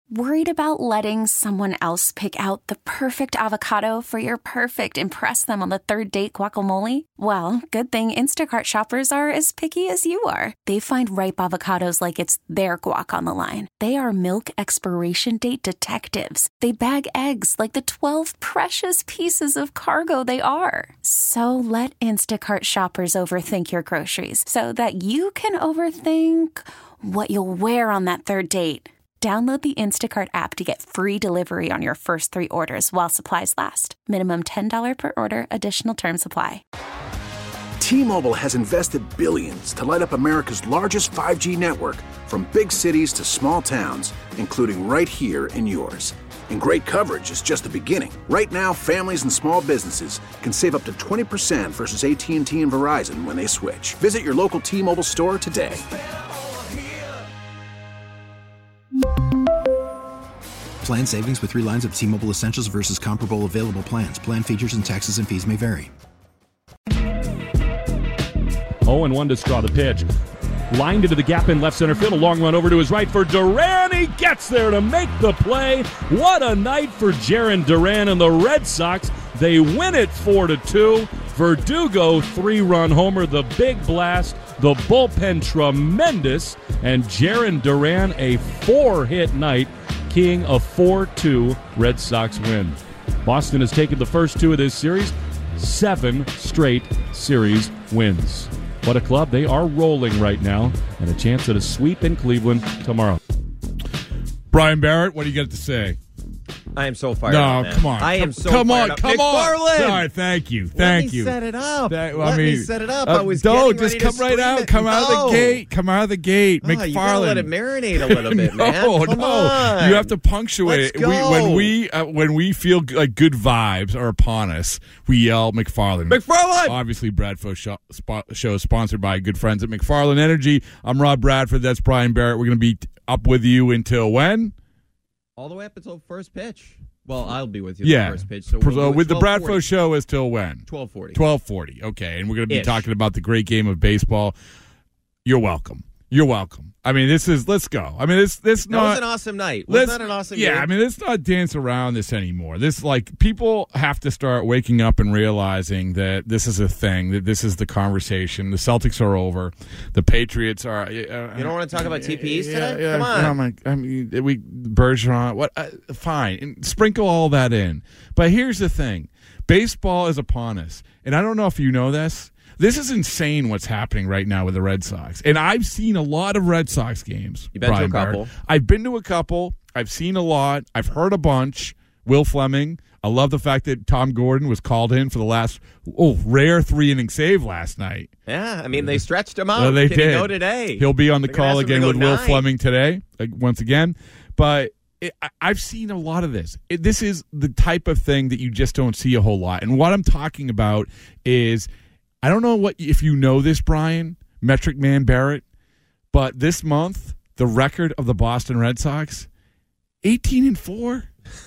Worried about letting someone else pick out the perfect avocado for your perfect impress them on the third date guacamole? Well, good thing Instacart shoppers are as picky as you are. They find ripe avocados like it's their guac on the line. They are milk expiration date detectives. They bag eggs like the 12 precious pieces of cargo they are. So let Instacart shoppers overthink your groceries so that you can overthink what you'll wear on that third date. Download the Instacart app to get free delivery on your first 3 orders while supplies last. Minimum $10 per order. Additional terms apply. T-Mobile has invested billions to light up America's largest 5G network, from big cities to small towns, including right here in yours. And great coverage is just the beginning. Right now, families and small businesses can save up to 20% versus AT&T and Verizon when they switch. Visit your local T-Mobile store today. Plan savings with 3 lines of T-Mobile Essentials versus comparable available plans. Plan features and taxes and fees may vary. 0-1 to Straw, the pitch. Lined into the gap in left center field. A long run over to his right for Duran. He gets there to make the play. What a night for Jarren Duran and the Red Sox. They win it 4-2. Verdugo, 3-run homer. The big blast. The bullpen tremendous. And Jarren Duran, a 4-hit night. Keying a 4-2 Red Sox win. Boston has taken the first 2 of this series. 7 straight series wins. What a club. They are rolling right now, and a chance at a sweep in Cleveland tomorrow. Brian Barrett, what do you got to say? I am so fired up, man. Come on. I am so fired up. Come on. McFarland! All right, thank you. Let me set it up. Let me set it up. I was getting ready to come right out. Come out of the gate. Come out of the gate. McFarland. You gotta let it marinate a little bit, man. Come on. You have to punctuate it. When we feel like good vibes are upon us, we yell McFarland. McFarland! Obviously, Bradford show is sponsored by good friends at McFarland Energy. I'm Rob Bradford. That's Brian Barrett. We're going to be up with you until when? All the way up until first pitch. Well, I'll be with you the first pitch. So with the Bradford show is till when? 12:40. 12:40. Okay, and we're going to be talking about the great game of baseball. You're welcome. You're welcome. I mean, let's go. I mean, this that was an awesome night. Was that an awesome game? Yeah, I mean, let's not dance around this anymore. People have to start waking up and realizing that this is a thing, that this is the conversation. The Celtics are over. The Patriots are. You don't want to talk about TPEs today? Yeah, come on. I mean, Bergeron. What? Fine. And sprinkle all that in. But here's the thing. Baseball is upon us. And I don't know if you know this. This is insane what's happening right now with the Red Sox. And I've seen a lot of Red Sox games. You've been to a couple. I've been to a couple. I've seen a lot. I've heard a bunch. Will Fleming. I love the fact that Tom Gordon was called in for the last rare 3-inning save last night. Yeah, I mean, they stretched him out. They did. He go today? He'll be on the call again with Will Fleming today, once again. But I've seen a lot of this. This is the type of thing that you just don't see a whole lot. And what I'm talking about is, I don't know if you know this, Brian, Metric Man Barrett, but this month, the record of the Boston Red Sox, 18-4.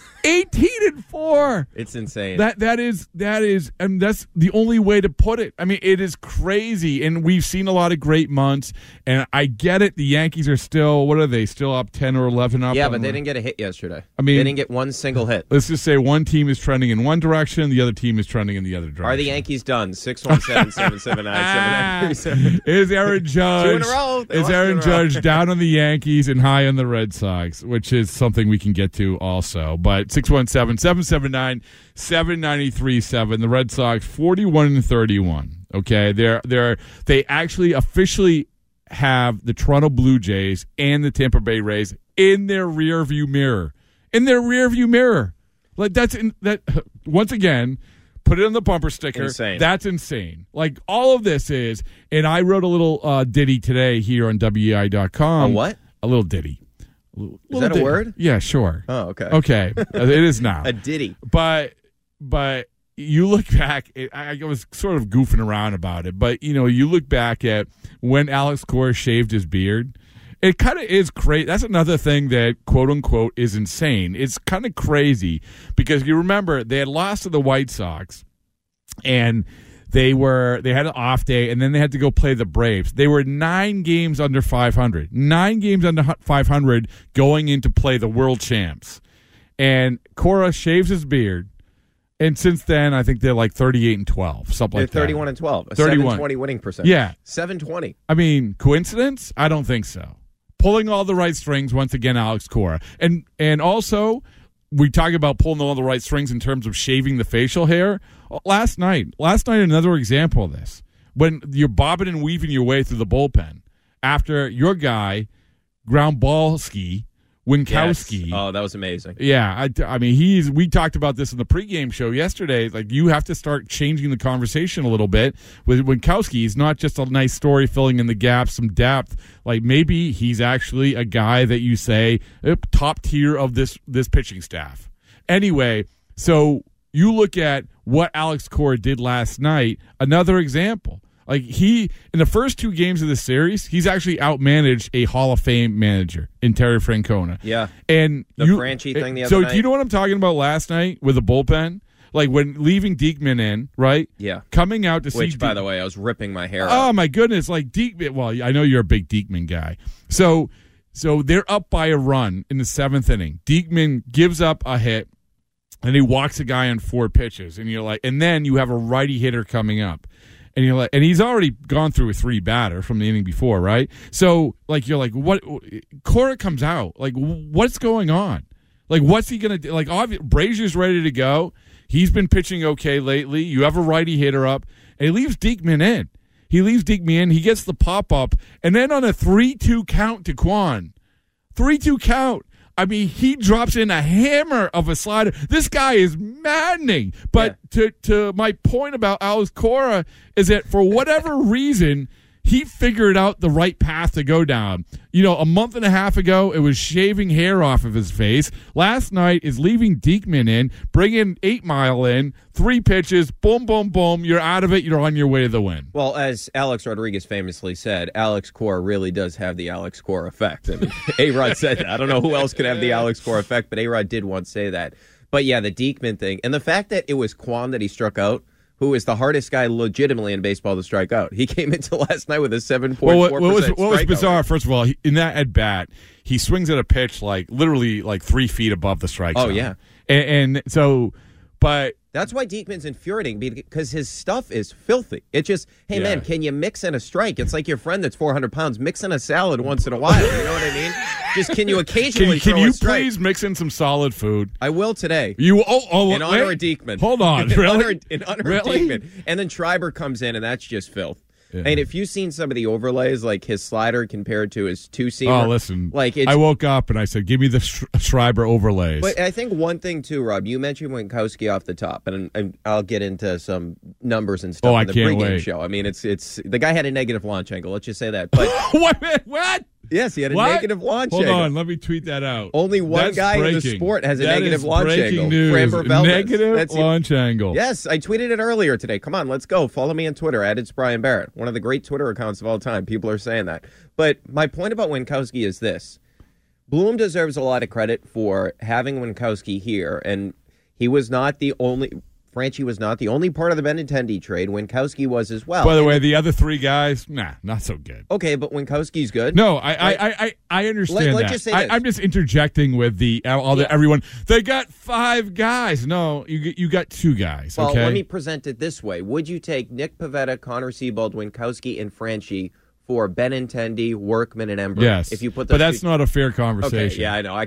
18-4. It's insane. That is, and that's the only way to put it. I mean, it is crazy, and we've seen a lot of great months. And I get it. The Yankees are still. What are they? Still up 10 or 11 up. Yeah, but they didn't get a hit yesterday. I mean, they didn't get one single hit. Let's just say one team is trending in one direction, the other team is trending in the other direction. Are the Yankees done? 617-779-7937. Is Aaron Judge? 2 in a row. Is Aaron Judge down on the Yankees and high on the Red Sox, which is something we can get to also. But 617-779-7937. The Red Sox 41-31. Okay, they actually officially have the Toronto Blue Jays and the Tampa Bay Rays in their rearview mirror. In their rearview mirror, like that. Once again, put it on the bumper sticker. Insane. That's insane. Like all of this is, and I wrote a little ditty today here on WEI.com. A what? A little ditty. Is that a word? Yeah, sure. Oh, okay. Okay, it is now. A ditty. But you look back, I was sort of goofing around about it, but you look back at when Alex Cora shaved his beard. It kind of is crazy. That's another thing that, quote unquote, is insane. It's kind of crazy because you remember they had lost to the White Sox, and They had an off day, and then they had to go play the Braves. They were 9 games under 500. 9 games under 500 going in to play the world champs. And Cora shaves his beard. And since then, I think they're like 38-12, something like that. They're 31-12, a 720 winning percentage. Yeah. 720. I mean, coincidence? I don't think so. Pulling all the right strings, once again, Alex Cora. And also, we talk about pulling all the right strings in terms of shaving the facial hair. Last night, another example of this. When you're bobbing and weaving your way through the bullpen after your guy, Groundbalski, Winkowski. Yes. Oh, that was amazing. Yeah, I mean, we talked about this in the pregame show yesterday. Like, you have to start changing the conversation a little bit with Winkowski. He's not just a nice story filling in the gaps, some depth. Like, maybe he's actually a guy that you say top tier of this pitching staff. Anyway, so you look at what Alex Cora did last night. Another example. Like, in the first 2 games of the series, he's actually outmanaged a Hall of Fame manager in Terry Francona. Yeah. And the Franchi thing the other night. So do you know what I'm talking about last night with the bullpen? Like, when leaving Diekman in, right? Yeah. Coming out to see... Which, by the way, I was ripping my hair out. Oh, my goodness. Like, Diekman... Well, I know you're a big Diekman guy. So they're up by a run in the 7th inning. Diekman gives up a hit, and he walks a guy on 4 pitches. And you're like... And then you have a righty hitter coming up. And you're like, and he's already gone through a 3 batter from the inning before, right? So, like, you're like, what? Cora comes out. Like, what's going on? Like, what's he going to do? Like, Brazier's ready to go. He's been pitching okay lately. You have a righty hitter up, and he leaves Diekman in. He gets the pop-up, and then on a 3-2 count to Kwan. 3-2 count. I mean, he drops in a hammer of a slider. This guy is maddening. But to my point about Alex Cora is that for whatever reason, he figured out the right path to go down. You know, a month and a half ago, it was shaving hair off of his face. Last night is leaving Diekman in, bringing 8 Mile in, 3 pitches, boom, boom, boom. You're out of it. You're on your way to the win. Well, as Alex Rodriguez famously said, Alex Cora really does have the Alex Cora effect. I mean, A-Rod said that. I don't know who else could have the Alex Cora effect, but A-Rod did once say that. But yeah, the Diekman thing, and the fact that it was Kwan that he struck out, who is the hardest guy legitimately in baseball to strike out. He came into last night with a 7.4% What was bizarre, first of all, in that at-bat, he swings at a pitch like literally like 3 feet above the strike zone. Oh, yeah. And so, but... That's why Diekman's infuriating, because his stuff is filthy. It's just, hey, man, can you mix in a strike? It's like your friend that's 400 pounds mixing a salad once in a while. You know what I mean? Just can you occasionally Can throw you a strike? please mix in some solid food? I will today. In honor of Diekman. Hold on, really? In honor of Diekman. And then Schreiber comes in, and that's just filth. Yeah. And if you've seen some of the overlays, like his slider compared to his 2-seamer. Oh, listen. Like I woke up and I said, give me the Schreiber overlays. But I think one thing, too, Rob, you mentioned Winkowski off the top, and I'll get into some numbers and stuff in the pregame show. I mean, it's the guy had a negative launch angle. Let's just say that. But What? Yes, he had a negative launch angle. Hold on, let me tweet that out. Only one guy in the sport has a negative launch angle. News. Negative launch angle. Yes, I tweeted it earlier today. Come on, let's go. Follow me on Twitter, @It's Brian Barrett. One of the great Twitter accounts of all time. People are saying that. But my point about Winkowski is this. Bloom deserves a lot of credit for having Winkowski here, and he was not the only... Franchi was not the only part of the Benintendi trade. Winkowski was as well. By the way, the other 3 guys, not so good. Okay, but Winkowski's good. No, I understand Let's that. just say this. I'm just interjecting with everyone. They got 5 guys. No, you got 2 guys. Well, okay? Let me present it this way. Would you take Nick Pivetta, Connor Seabold, Winkowski, and Franchi for Benintendi, Workman, and Ember? Yes, if you put but that's not a fair conversation. Okay, yeah, I know.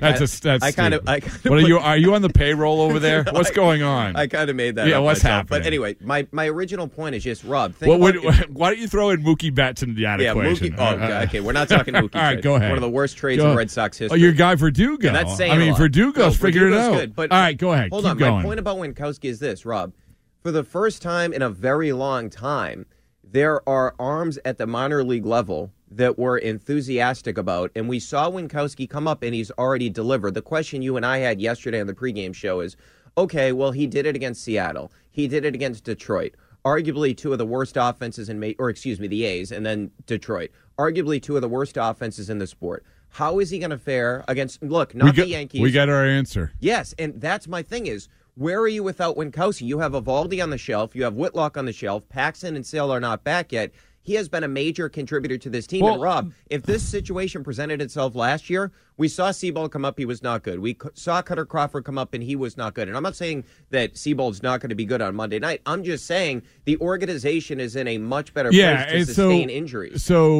What are you on the payroll over there? What's going on? I kind of made that. Yeah, up what's myself. happening? But anyway, my original point is just Rob. Why don't you throw in Mookie Betts into the equation? Okay, we're not talking Mookie. All right, go ahead. One of the worst trades in Red Sox history. Oh, your guy Verdugo. And that's saying a lot. Verdugo's figured it out. Good, but all right, go ahead. Hold Keep on. going. My point about Winkowski is this, Rob. For the first time in a very long time, there are arms at the minor league level that we're enthusiastic about, and we saw Winkowski come up, and he's already delivered. The question you and I had yesterday on the pregame show is, okay, well, he did it against Seattle. He did it against Detroit. Arguably 2 of the worst offenses the A's, and then Detroit. Arguably 2 of the worst offenses in the sport. How is he going to fare against, the Yankees. We got our answer. Yes, and that's my thing is, Where are you without Winkowski? You have Eovaldi on the shelf. You have Whitlock on the shelf. Paxton and Sale are not back yet. He has been a major contributor to this team. Well, and Rob, if this situation presented itself last year, we saw Seabold come up, he was not good. We saw Cutter Crawford come up, and he was not good. And I'm not saying that Seabold's not going to be good on Monday night. I'm just saying the organization is in a much better place to sustain injuries. So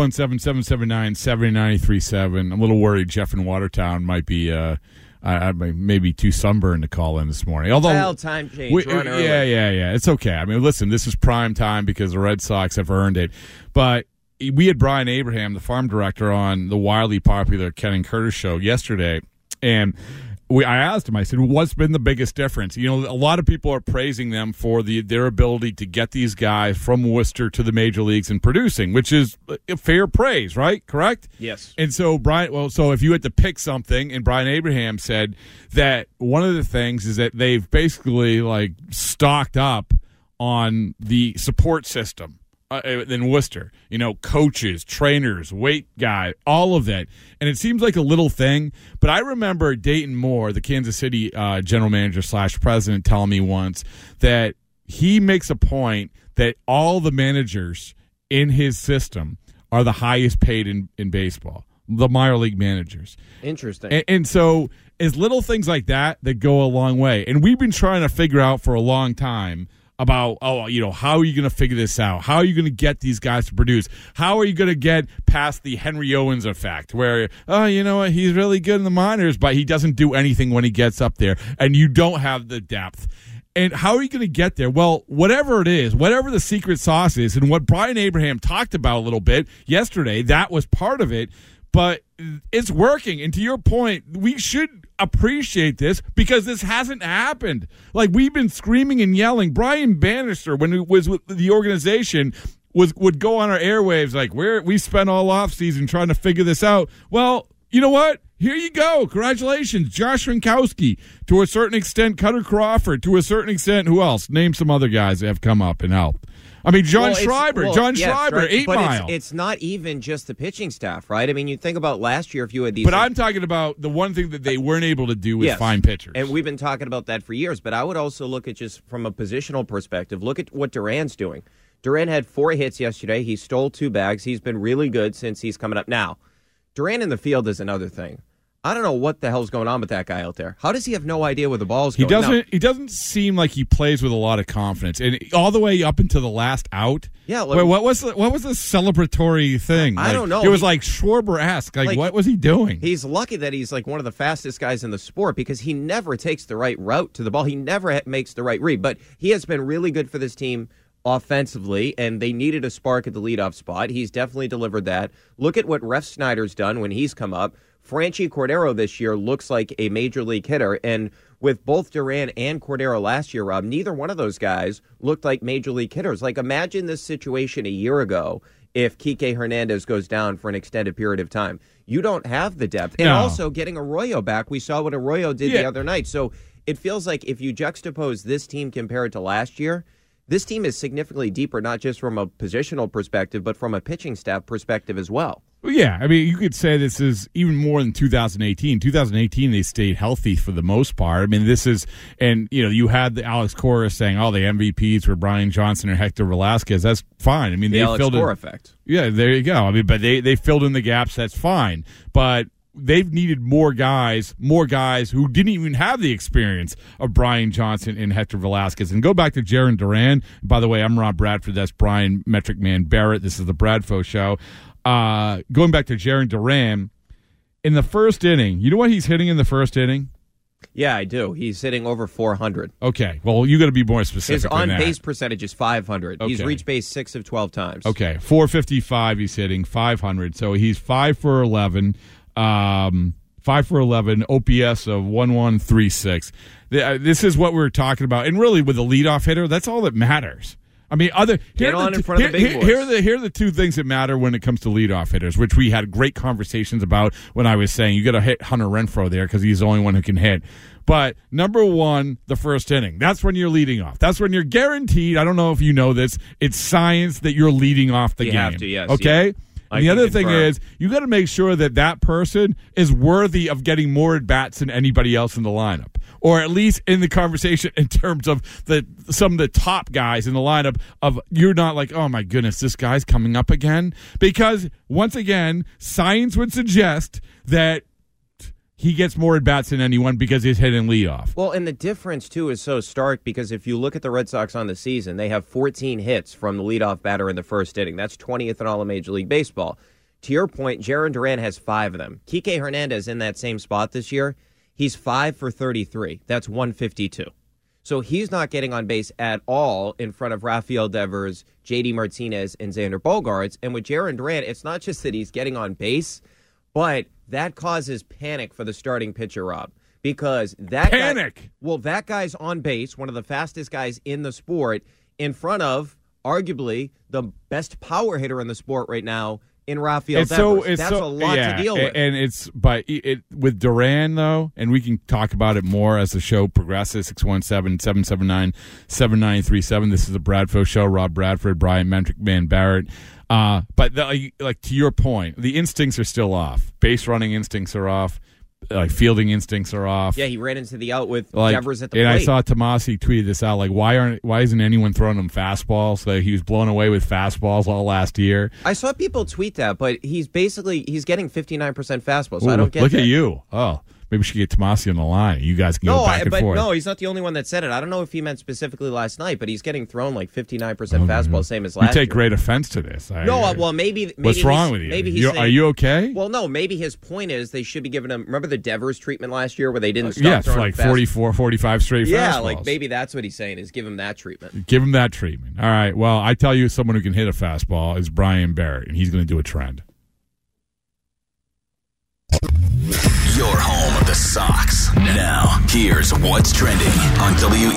617-779-7937. I'm a little worried Jeff in Watertown might be maybe too sunburned to call in this morning. Although time change, run early. Yeah. It's okay. I mean, listen, this is prime time because the Red Sox have earned it. But we had Brian Abraham, the farm director, on the wildly popular Ken and Curtis show yesterday, and I asked him, I said, what's been the biggest difference? You know, a lot of people are praising them for their ability to get these guys from Worcester to the major leagues and producing, which is a fair praise, right? Correct? Yes. And so, so if you had to pick something, and Brian Abraham said that one of the things is that they've basically like stocked up on the support system. In Worcester, you know, coaches, trainers, weight guy, all of that. And it seems like a little thing, but I remember Dayton Moore, the Kansas City general manager / president, telling me once that he makes a point that all the managers in his system are the highest paid in baseball, the minor league managers. Interesting. And so it's little things like that go a long way. And we've been trying to figure out for a long time about, how are you going to figure this out? How are you going to get these guys to produce? How are you going to get past the Henry Owens effect where, you know what, he's really good in the minors, but he doesn't do anything when he gets up there, and you don't have the depth. And how are you going to get there? Well, whatever it is, whatever the secret sauce is, and what Brian Abraham talked about a little bit yesterday, that was part of it, but it's working. And to your point, we should appreciate this because this hasn't happened. Like, we've been screaming and yelling. Brian Bannister, when he was with the organization, would go on our airwaves like, we spent all offseason trying to figure this out. Well, you know what? Here you go. Congratulations. Josh Winkowski, to a certain extent, Cutter Crawford, to a certain extent, who else? Name some other guys that have come up and helped. I mean, John Schreiber, 8 Mile. It's not even just the pitching staff, right? I mean, you think about last year if you had these. But I'm talking about the one thing that they weren't able to do was find pitchers. And we've been talking about that for years. But I would also look at just from a positional perspective, look at what Duran's doing. Duran had 4 hits yesterday. He stole 2 bags. He's been really good since he's coming up. Now, Duran in the field is another thing. I don't know what the hell's going on with that guy out there. How does he have no idea where the ball's going? He doesn't seem like he plays with a lot of confidence, and all the way up until the last out. Yeah. What was the celebratory thing? I don't know. It was like Schwarber-esque. Like, what was he doing? He's lucky that he's like one of the fastest guys in the sport because he never takes the right route to the ball. He never makes the right read. But he has been really good for this team offensively, and they needed a spark at the leadoff spot. He's definitely delivered that. Look at what Ref Snyder's done when he's come up. Franchi Cordero this year looks like a major league hitter, and with both Duran and Cordero last year, Rob, neither one of those guys looked like major league hitters. Like, imagine this situation a year ago if Kike Hernandez goes down for an extended period of time. You don't have the depth. And also getting Arroyo back, we saw what Arroyo did the other night. So it feels like if you juxtapose this team compared to last year, this team is significantly deeper, not just from a positional perspective, but from a pitching staff perspective as well. Well, yeah, I mean, you could say this is even more than 2018. 2018, they stayed healthy for the most part. I mean, this is, and, you had the Alex Cora saying, the MVPs were Brian Johnson and Hector Velasquez. That's fine. I mean, the they Alex filled Cora in, effect. Yeah, there you go. I mean, but they filled in the gaps. That's fine. But they've needed more guys who didn't even have the experience of Brian Johnson and Hector Velasquez. And go back to Jarren Duran. By the way, I'm Rob Bradford. That's Brian Metric Man Barrett. This is the Bradfo Show. Going back to Jarren Duran, in the first inning, you know what he's hitting in the first inning? Yeah, I do. He's hitting over 400. Okay, well, you got to be more specific. His on-base percentage is 500. Okay. He's reached base 6 of 12 times. Okay, 455 he's hitting, 500. So he's 5 for 11. 5 for 11, OPS of 1136. This is what we're talking about. And really, with a leadoff hitter, that's all that matters. I mean, here are the 2 things that matter when it comes to leadoff hitters, which we had great conversations about when I was saying you got to hit Hunter Renfroe there because he's the only one who can hit. But number 1, the first inning. That's when you're leading off. That's when you're guaranteed. I don't know if you know this. It's science that you're leading off the game. You have to, yes. Okay? Yeah. And the other thing is, you got to make sure that person is worthy of getting more at-bats than anybody else in the lineup, or at least in the conversation in terms of some of the top guys in the lineup. Of you're not like, oh my goodness, this guy's coming up again, because once again, science would suggest that he gets more at-bats than anyone because he's hitting leadoff. Well, and the difference, too, is so stark because if you look at the Red Sox on the season, they have 14 hits from the leadoff batter in the first inning. That's 20th in all of Major League Baseball. To your point, Jarren Duran has 5 of them. Kike Hernandez in that same spot this year, he's 5 for 33. That's 152. So he's not getting on base at all in front of Rafael Devers, J.D. Martinez, and Xander Bogaerts. And with Jarren Duran, it's not just that he's getting on base, but that causes panic for the starting pitcher, Rob, because that guy's on base, one of the fastest guys in the sport, in front of arguably the best power hitter in the sport right now in Rafael Devers. That's a lot to deal with. And with Duran, though, and we can talk about it more as the show progresses, 617-779-7937. This is the Bradford Show. Rob Bradford, Brian Mentrick, Man Barrett. But to your point, the instincts are still off. Base running instincts are off. Fielding instincts are off. Yeah, he ran into the out with Devers at the plate. And I saw Tomasi tweeted this out. Why isn't anyone throwing him fastballs? He was blown away with fastballs all last year. I saw people tweet that, but he's getting 59% fastballs. So I don't get look that. At you. Oh. Maybe we should get Tomasi on the line. You guys can go back and forth. No, he's not the only one that said it. I don't know if he meant specifically last night, but he's getting thrown 59% fastball, same as last year. You take great offense to this. Maybe what's wrong with you? Are you okay? Well, no, maybe his point is they should be giving him, remember the Devers treatment last year where they didn't stop throwing 44, 45 straight fastballs. Yeah, maybe that's what he's saying is give him that treatment. Give him that treatment. All right, well, I tell you, someone who can hit a fastball is Brian Barrett, and he's going to do a trend. Your home of the Sox. Now, here's what's trending on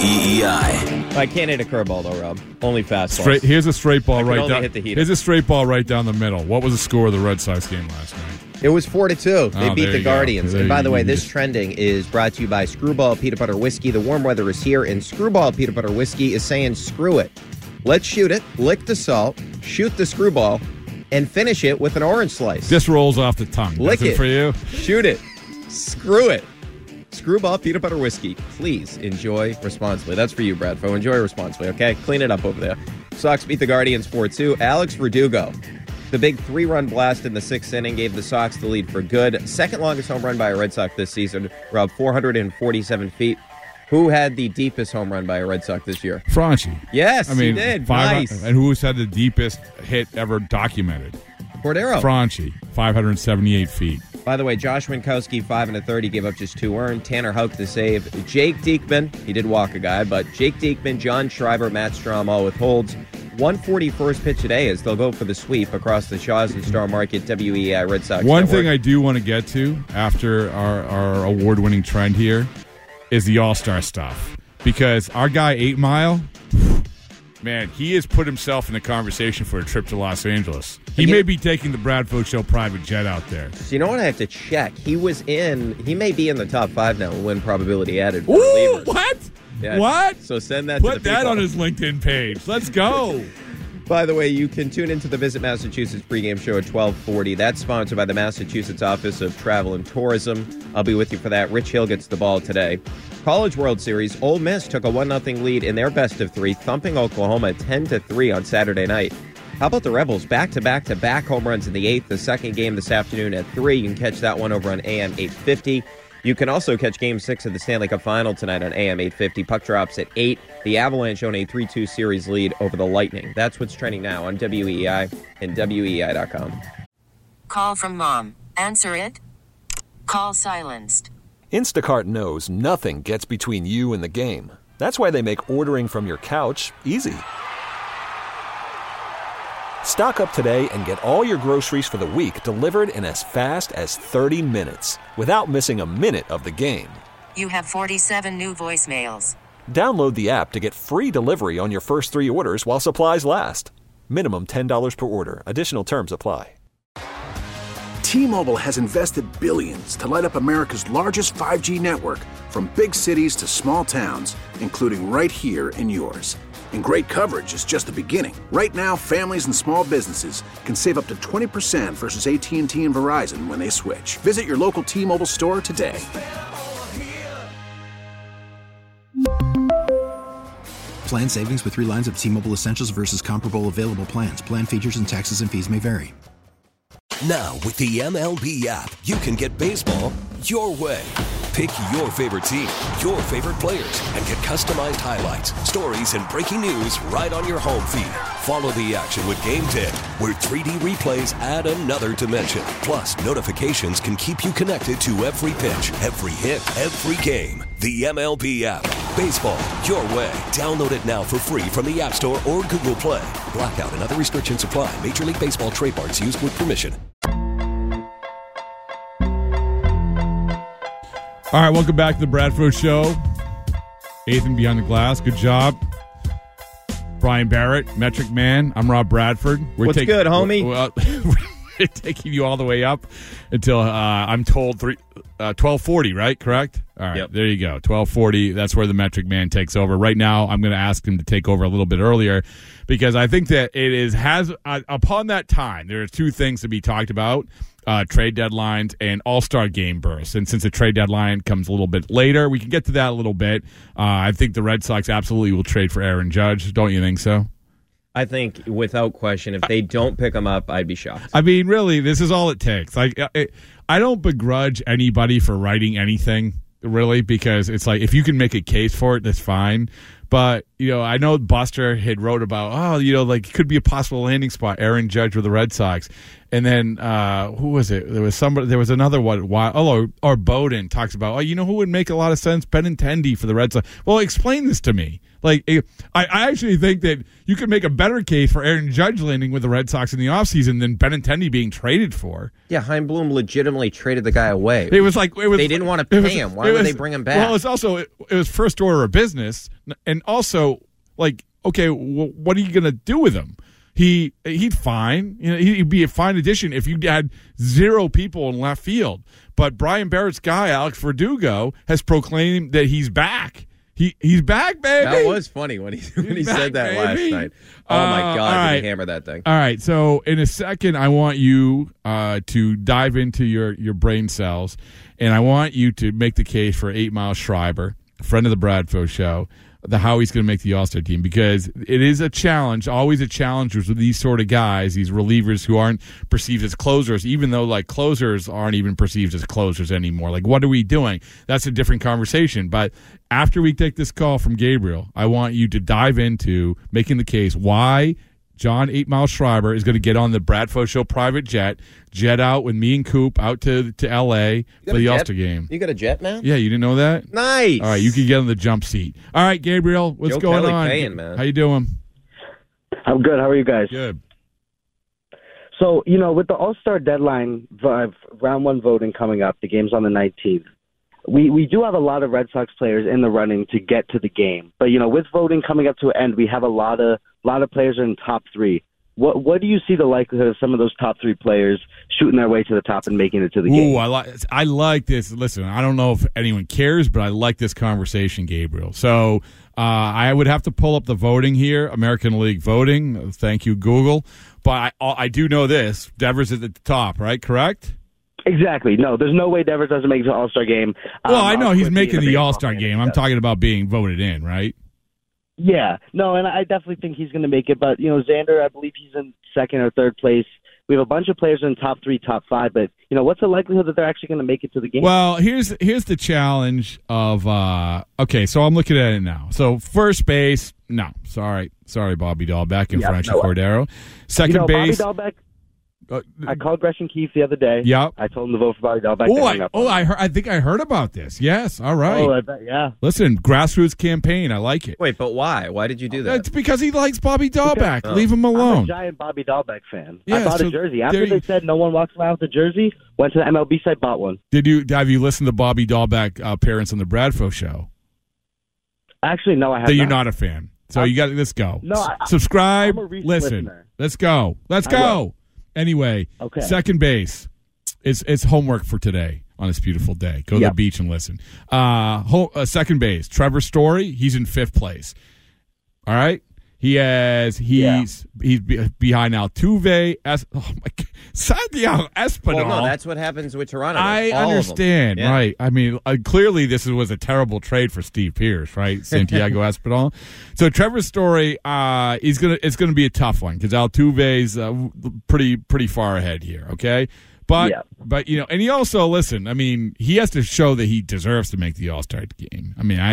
WEEI. I can't hit a curveball though, Rob. Only fastballs. Here's a straight ball right down. Here's a straight ball right down the middle. What was the score of the Red Sox game last night? It was 4-2. They beat the Guardians. And by the way, this trending is brought to you by Screwball Peanut Butter Whiskey. The warm weather is here, and Screwball Peanut Butter Whiskey is saying screw it. Let's shoot it, lick the salt, shoot the screwball, and finish it with an orange slice. This rolls off the tongue. Lick it for you. Shoot it. Screw it. Screwball Peanut Butter Whiskey. Please enjoy responsibly. That's for you, Bradfo. Enjoy responsibly, okay? Clean it up over there. Sox beat the Guardians 4-2. Alex Verdugo, the big 3-run blast in the 6th inning, gave the Sox the lead for good. Second longest home run by a Red Sox this season, Rob, 447 feet. Who had the deepest home run by a Red Sox this year? Franchy. Yes, he did. Nice. And who's had the deepest hit ever documented? Cordero. Franchy, 578 feet. By the way, Josh Winkowski, 5 1/3. He gave up just 2 earned. Tanner Houck the save. Jake Diekman, he did walk a guy, but Jake Diekman, John Schreiber, Matt Strom all with holds. 141st pitch today as they'll go for the sweep across the Shaw's and Star Market WEI Red Sox One network. thing I do want to get to after our award-winning trend here is the All-Star stuff. Because our guy 8 Mile, man, he has put himself in the conversation for a trip to Los Angeles. He may be taking the Bradford Show private jet out there. So you know what? I have to check. He may be in the top 5 now, win probability added. Ooh, relievers. What? Yeah. What? So send that to the Put that people on his LinkedIn page. Let's go. By the way, you can tune into the Visit Massachusetts pregame show at 12:40. That's sponsored by the Massachusetts Office of Travel and Tourism. I'll be with you for that. Rich Hill gets the ball today. College World Series, Ole Miss took a 1-0 lead in their best of 3, thumping Oklahoma 10-3 on Saturday night. How about the Rebels? Back-to-back home runs in the 8th. The second game this afternoon at 3. You can catch that one over on AM 850. You can also catch Game 6 of the Stanley Cup Final tonight on AM 850. Puck drops at 8. The Avalanche own a 3-2 series lead over the Lightning. That's what's trending now on WEEI and WEEI.com. Call from mom. Answer it. Call silenced. Instacart knows nothing gets between you and the game. That's why they make ordering from your couch easy. Stock up today and get all your groceries for the week delivered in as fast as 30 minutes without missing a minute of the game. You have 47 new voicemails. Download the app to get free delivery on your first 3 orders while supplies last. Minimum $10 per order. Additional terms apply. T-Mobile has invested billions to light up America's largest 5G network, from big cities to small towns, including right here in yours. And great coverage is just the beginning. Right now, families and small businesses can save up to 20% versus AT&T and Verizon when they switch. Visit your local T-Mobile store today. Plan savings with 3 lines of T-Mobile Essentials versus comparable available plans. Plan features and taxes and fees may vary. Now, with the MLB app, you can get baseball your way. Pick your favorite team, your favorite players, and get customized highlights, stories, and breaking news right on your home feed. Follow the action with Game Tip, where 3D replays add another dimension. Plus, notifications can keep you connected to every pitch, every hit, every game. The MLB app. Baseball your way. Download it now for free from the App Store or Google Play. Blackout and other restrictions apply. Major League Baseball trademarks used with permission. All right, welcome back to the Bradford Show. Ethan Beyond the Glass, good job. Brian Barrett, Metric Man. I'm Rob Bradford. What's good, homie? We're taking you all the way up until I'm told 12:40, right? Correct? All right, There you go. 12:40. That's where the Metric Man takes over. Right now, I'm going to ask him to take over a little bit earlier because I think that upon that time, there are 2 things to be talked about. Trade deadlines and all-star game bursts. And since the trade deadline comes a little bit later, we can get to that a little bit. I think the Red Sox absolutely will trade for Aaron Judge. Don't you think so? I think, without question, if they don't pick him up, I'd be shocked. I mean, really, this is all it takes. Like, I don't begrudge anybody for writing anything, really, because it's like, if you can make a case for it, that's fine. But, I know Buster had wrote about, it could be a possible landing spot, Aaron Judge with the Red Sox. And then, who was it? There was another one. Or Bowden talks about, who would make a lot of sense? Benintendi for the Red Sox. Well, explain this to me. Like, I actually think that you could make a better case for Aaron Judge landing with the Red Sox in the offseason than Benintendi being traded for. Yeah, Chaim Bloom legitimately traded the guy away. It was they didn't want to pay him. Why would they bring him back? Well, it's also it was first order of business, and also okay, what are you going to do with him? He'd fine. He'd be a fine addition if you had 0 people in left field. But Brian Barrett's guy, Alex Verdugo, has proclaimed that he's back. He's back, baby. That was funny when he said that last night. Oh, my God, did he hammer that thing. All right, so in a second, I want you to dive into your brain cells, and I want you to make the case for 8 Mile Schreiber, friend of the Bradford Show, how he's going to make the All-Star team, because it is a challenge, always a challenge with these sort of guys, these relievers who aren't perceived as closers, even though closers aren't even perceived as closers anymore. What are we doing? That's a different conversation. But after we take this call from Gabriel, I want you to dive into making the case why John 8 Mile Schreiber is going to get on the Bradford Show private jet out with me and Coop out to L.A. for the All-Star game. You got a jet, man? Yeah, you didn't know that? Nice. All right, you can get on the jump seat. All right, Gabriel, what's going on? Paying, man. How you doing? I'm good. How are you guys? Good. So, with the All-Star deadline, round 1 voting coming up, the game's on the 19th. We do have a lot of Red Sox players in the running to get to the game. But, with voting coming up to an end, we have a lot of players in top 3. What do you see the likelihood of some of those top 3 players shooting their way to the top and making it to the game? Ooh, I like this. Listen, I don't know if anyone cares, but I like this conversation, Gabriel. So I would have to pull up the voting here, American League voting. Thank you, Google. But I do know this. Devers is at the top, right? Correct? Exactly. No, there's no way Devers doesn't make the All-Star game. Well, I know he's making the All-Star game. I'm talking about being voted in, right? Yeah. No, and I definitely think he's going to make it. But, Xander, I believe he's in 2nd or 3rd place. We have a bunch of players in top 3, top 5. But, what's the likelihood that they're actually going to make it to the game? Well, here's the challenge of okay, so I'm looking at it now. So first base, no. Sorry, Bobby Dahlbeck and Franchi Cordero. Second base. Bobby Dahlbeck, I called Gresham Keefe the other day. Yep. I told him to vote for Bobby Dahlbeck. I think I heard about this. Yes, all right. Oh, I bet, yeah. Listen, grassroots campaign. I like it. Wait, but why? Why did you do that? It's because he likes Bobby Dahlbeck. Leave him alone. I'm a giant Bobby Dahlbeck fan. Yeah, I bought a jersey. After they said no one walks around with a jersey, went to the MLB site, bought one. Have you listened to Bobby Dahlbeck appearance on the Bradford Show? Actually, no, I haven't. Then you're not a fan. So let's go. No, subscribe. I'm a recent listen. listener. Let's go. Let's go. Anyway, okay. Second base. It's homework for today on this beautiful day. Go to the beach and listen. Second base, Trevor Story. He's in 5th place. All right. He's behind Altuve. Santiago Espinal. Well, no, that's what happens with Toronto. I understand, right? I mean, clearly this was a terrible trade for Steve Pearce, right? Santiago Espinal. So Trevor Story, it's gonna be a tough one because Altuve's pretty far ahead here. Okay. But and he also listen. I mean, he has to show that he deserves to make the All-Star game. I mean,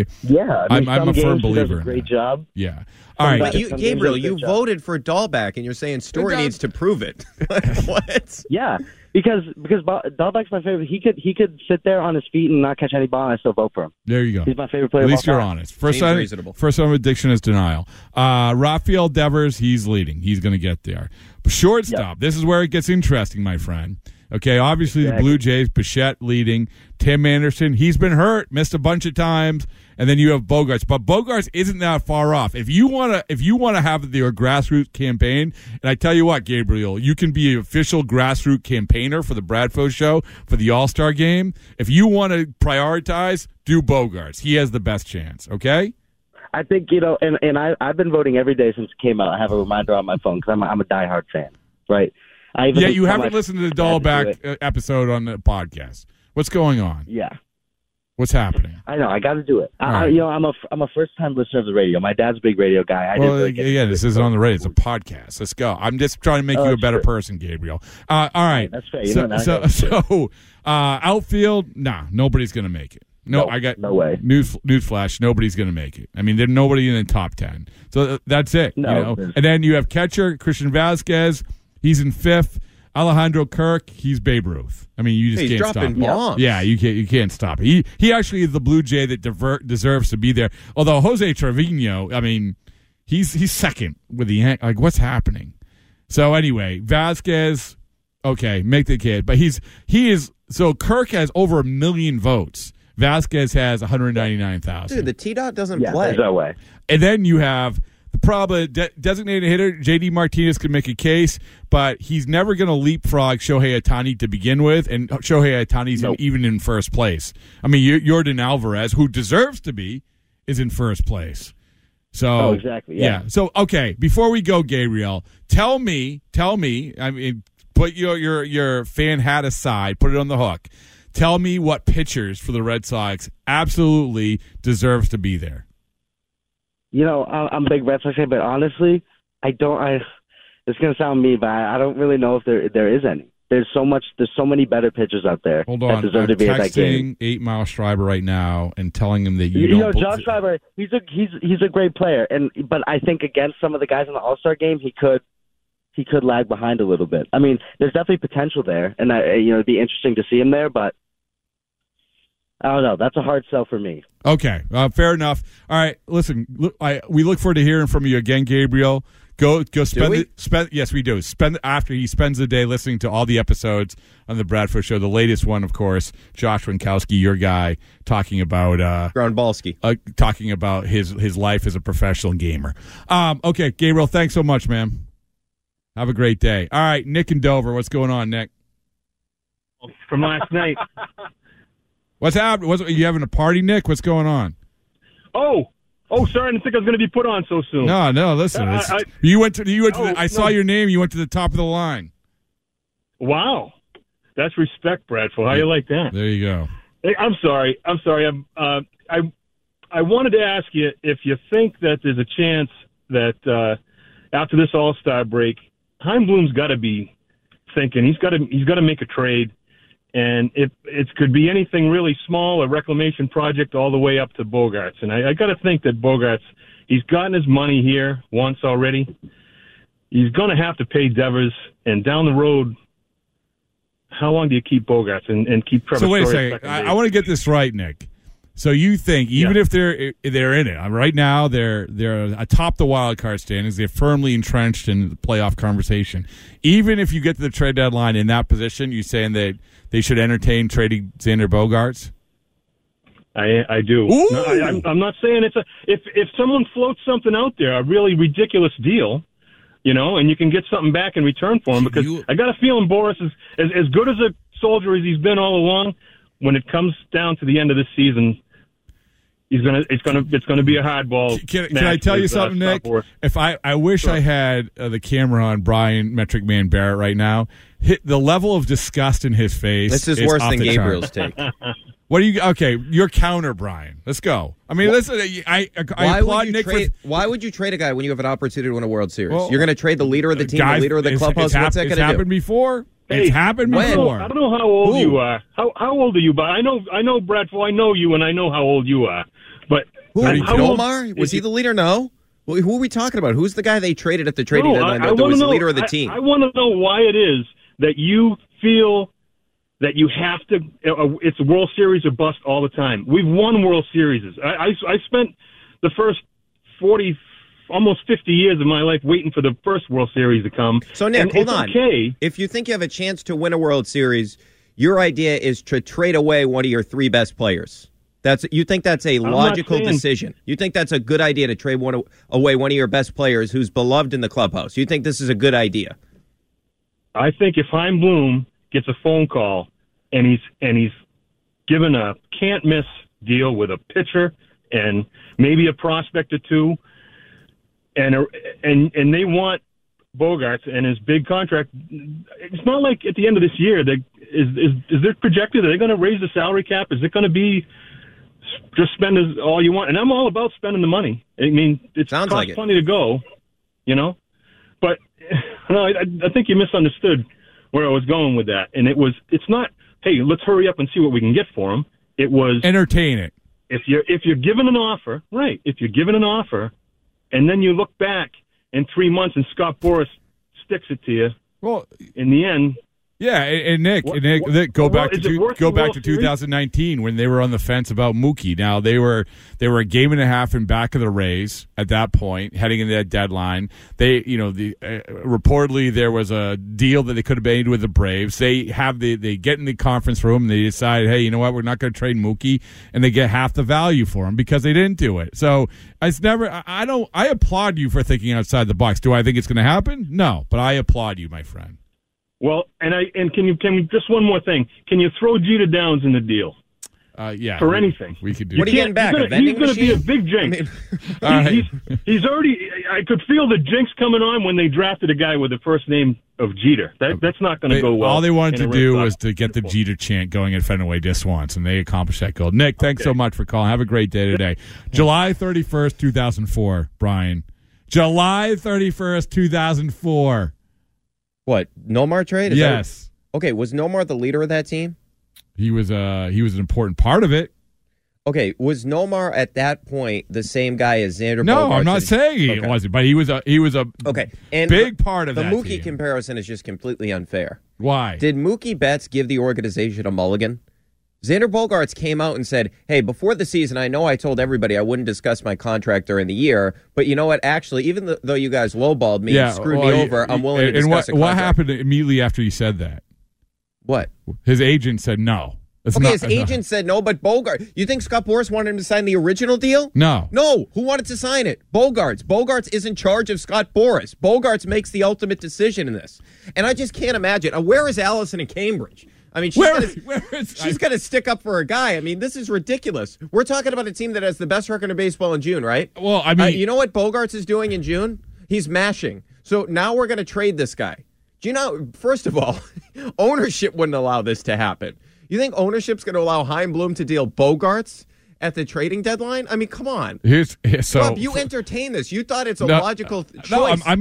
I'm a firm believer. Great job. Yeah. All right, but Gabriel, you voted for Dahlback, and you're saying Story needs to prove it. What? Yeah, because Dahlback's my favorite. He could sit there on his feet and not catch any ball, and I still vote for him. There you go. He's my favorite player. At least you're honest. First time addiction is denial. Rafael Devers, he's leading. He's going to get there. Shortstop. This is where it gets interesting, my friend. Okay, obviously the Blue Jays, Bichette leading. Tim Anderson, he's been hurt, missed a bunch of times, and then you have Bogaerts. But Bogaerts isn't that far off. If you want to have your grassroots campaign, and I tell you what, Gabriel, you can be an official grassroots campaigner for the Bradfo Show for the All-Star Game. If you want to prioritize, do Bogaerts. He has the best chance. Okay. I think and I've been voting every day since it came out. I have a reminder on my phone because I'm a diehard fan, right? You haven't listened to the Dahlback episode on the podcast. What's going on? Yeah. What's happening? I know. I got to do it. I'm a first time listener of the radio. My dad's a big radio guy. This isn't on the radio. It's a podcast. Let's go. I'm just trying to make you a better person, Gabriel. All right. That's fair. So outfield, nobody's going to make it. No way. Newsflash, nobody's going to make it. I mean, there's nobody in the top 10. So that's it. No. And then you have catcher Christian Vasquez. He's in 5th. Alejandro Kirk, he's Babe Ruth. I mean, you just can't stop him. Bombs. Yeah, you can't stop it. He actually is the Blue Jay that deserves to be there. Although Jose Trevino, I mean, he's second with the what's happening? So anyway, Vasquez, okay, make the kid, but he is. So Kirk has over 1 million votes. Vasquez has 199,000. Dude, the T-Dot doesn't play. There's no way. And then you have the problem, designated hitter, J.D. Martinez can make a case, but he's never going to leapfrog Shohei Ohtani to begin with, and Shohei Ohtani's even in first place. I mean, Yordan Alvarez, who deserves to be, is in first place. So, exactly, yeah. So, okay, before we go, Gabriel, tell me, I mean, put your fan hat aside, put it on the hook. Tell me what pitchers for the Red Sox absolutely deserves to be there. I'm a big Red Sox fan, but honestly, it's going to sound mean, but I don't really know if there is any. There's so many better pitchers out there. Hold on, that deserve to be at that game. I'm texting 8 Mile Schreiber right now and telling him that you don't. Josh Schreiber, he's a great player, but I think against some of the guys in the All-Star game, he could lag behind a little bit. I mean, there's definitely potential there, and it'd be interesting to see him there, but I don't know. That's a hard sell for me. Okay, fair enough. All right, listen, we look forward to hearing from you again, Gabriel. Go spend. Yes, we do. After he spends the day listening to all the episodes on the Bradford Show. The latest one, of course, Josh Winkowski, your guy, talking about Groundbalski, talking about his life as a professional gamer. Okay, Gabriel, thanks so much, man. Have a great day. All right, Nick in Dover, what's going on, Nick? From last night. What's happening? You having a party, Nick? What's going on? Oh, sorry, I didn't think I was going to be put on so soon. No, listen. I saw your name. You went to the top of the line. Wow. That's respect, Bradford. How you like that? There you go. Hey, I'm sorry. I wanted to ask you if you think that there's a chance that after this All-Star break, Heimblum's got to be thinking he's got to make a trade. And if it could be anything really small, a reclamation project all the way up to Bogaerts. And I got to think that Bogaerts, he's gotten his money here once already. He's going to have to pay Devers. And down the road, how long do you keep Bogaerts and keep Trevor So wait a second. I want to get this right, Nick. So you think even if they're in it right now, they're atop the wild card standings, they're firmly entrenched in the playoff conversation. Even if you get to the trade deadline in that position, you saying that they should entertain trading Xander Bogaerts? I do. No, I'm not saying if someone floats something out there, a really ridiculous deal, and you can get something back in return for him, because I got a feeling Boris is as good as a soldier as he's been all along. When it comes down to the end of this season, It's gonna be a hardball. Can I tell you something, Nick? If I wish I had the camera on Brian Metric Man Barrett right now. The level of disgust in his face. This is worse than Gabriel's take. What do you? Okay, your counter, Brian. Let's go. I mean, listen. I applaud Nick. Why would you trade a guy when you have an opportunity to win a World Series? You're going to trade the leader of the team, the leader of the clubhouse. What's that going to do? It's happened before. Hey, it's happened before. I don't know how old you are. How old are you? But I know Bradford. I know you, and I know how old you are. But Nomar? Was he the leader? No. Well, who are we talking about? Who's the guy they traded at the trading deadline that was the leader of the team? I want to know why it is that you feel that you have to. It's World Series or bust all the time. We've won World Series. I spent the first 40, almost 50 years of my life waiting for the first World Series to come. So, Nick, hold on. Okay. If you think you have a chance to win a World Series, your idea is to trade away one of your three best players. You think that's a logical decision? You think that's a good idea to trade away one of your best players who's beloved in the clubhouse? You think this is a good idea? I think if Chaim Bloom gets a phone call and he's given a can't miss deal with a pitcher and maybe a prospect or two, and they want Bogaerts and his big contract. It's not like at the end of this year is it projected? Are they going to raise the salary cap? Is it going to be just spend all you want? And I'm all about spending the money. I mean, it costs like plenty to go, But no, I think you misunderstood where I was going with that. And it's not, hey, let's hurry up and see what we can get for him. It was entertain it. If you're given an offer, right? If you're given an offer, and then you look back in 3 months and Scott Boras sticks it to you. Well, in the end. Yeah, and Nick, go back to 2019 when they were on the fence about Mookie. Now they were a game and a half in back of the Rays at that point, heading into that deadline. They, reportedly there was a deal that they could have made with the Braves. They get in the conference room and they decide, hey, you know what, we're not going to trade Mookie, and they get half the value for him because they didn't do it. So I applaud you for thinking outside the box. Do I think it's going to happen? No, but I applaud you, my friend. Well, can we just one more thing? Can you throw Jeter Downs in the deal? Yeah, for anything. We could do. What are you getting back? He's going to be a big jinx. He's already. I could feel the jinx coming on when they drafted a guy with the first name of Jeter. That's not going to go well. All they wanted to do was to get the Jeter chant going at Fenway just once, and they accomplished that goal. Nick, thanks so much for calling. Have a great day today. July 31st, 2004, Brian. July 31st, 2004. What, Nomar trade? Yes. Okay, was Nomar the leader of that team? He was an important part of it. Okay, was Nomar at that point the same guy as Xander Bogaerts? No, I'm not saying he wasn't, but he was a and big part of that team. The Mookie team. comparison is just completely unfair. Why? Did Mookie Betts give the organization a mulligan? Xander Bogaerts came out and said, hey, before the season, I know I told everybody I wouldn't discuss my contract during the year, but you know what? Actually, even though you guys lowballed me and screwed me over, I'm willing to discuss a contract. What happened immediately after he said that? What? His agent said no. His agent said no, but Bogaerts. You think Scott Boras wanted him to sign the original deal? No. No. Who wanted to sign it? Bogaerts. Bogaerts is in charge of Scott Boras. Bogaerts makes the ultimate decision in this. And I just can't imagine. Where is Allison in Cambridge? I mean, she's going to stick up for her guy. I mean, this is ridiculous. We're talking about a team that has the best record in baseball in June, right? Well, I mean, you know what Bogaerts is doing in June? He's mashing. So now we're going to trade this guy. Do you know, first of all, ownership wouldn't allow this to happen. You think ownership's going to allow Chaim Bloom to deal Bogaerts at the trading deadline? I mean, come on. Rob, you entertain this. You thought it's a logical choice. No, I'm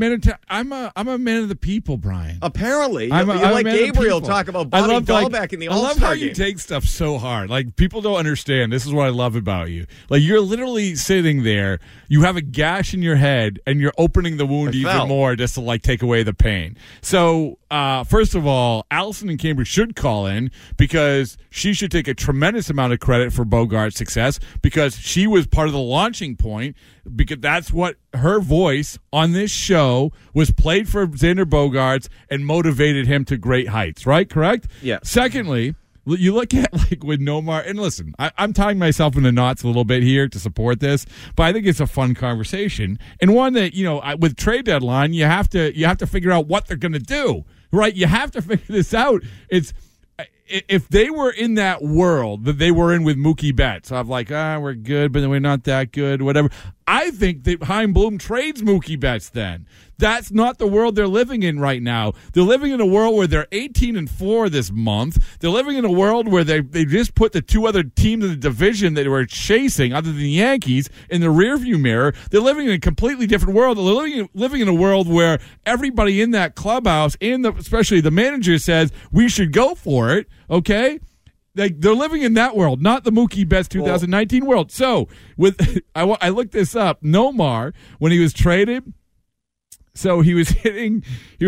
a man of the people, Brian. Apparently. You like Gabriel talk about Bobby Dahlbeck in the All-Star game. I love how you take stuff so hard. Like, people don't understand. This is what I love about you. Like, you're literally sitting there. You have a gash in your head, and you're opening the wound even more just to, like, take away the pain. So, first of all, Allison in Cambridge should call in because she should take a tremendous amount of credit for Bogaerts' success because she was part of the launching point because that's what her voice on this show was played for Xander Bogaerts and motivated him to great heights, right? Correct? Yeah. Secondly, you look at like with Nomar, and listen, I'm tying myself in the knots a little bit here to support this, but I think it's a fun conversation and one that, with trade deadline, you have to figure out what they're going to do, right? You have to figure this out. if they were in that world that they were in with Mookie Betts, I'm like, we're good, but then we're not that good, whatever. I think that Chaim Bloom trades Mookie Betts then. That's not the world they're living in right now. They're living in a world where they're 18-4 this month. They're living in a world where they just put the two other teams in the division that were chasing, other than the Yankees, in the rearview mirror. They're living in a completely different world. They're living in a world where everybody in that clubhouse, and especially the manager, says we should go for it, okay? They're living in that world, not the Mookie Betts 2019 world. So, I looked this up. Nomar, when he was traded, so he was hitting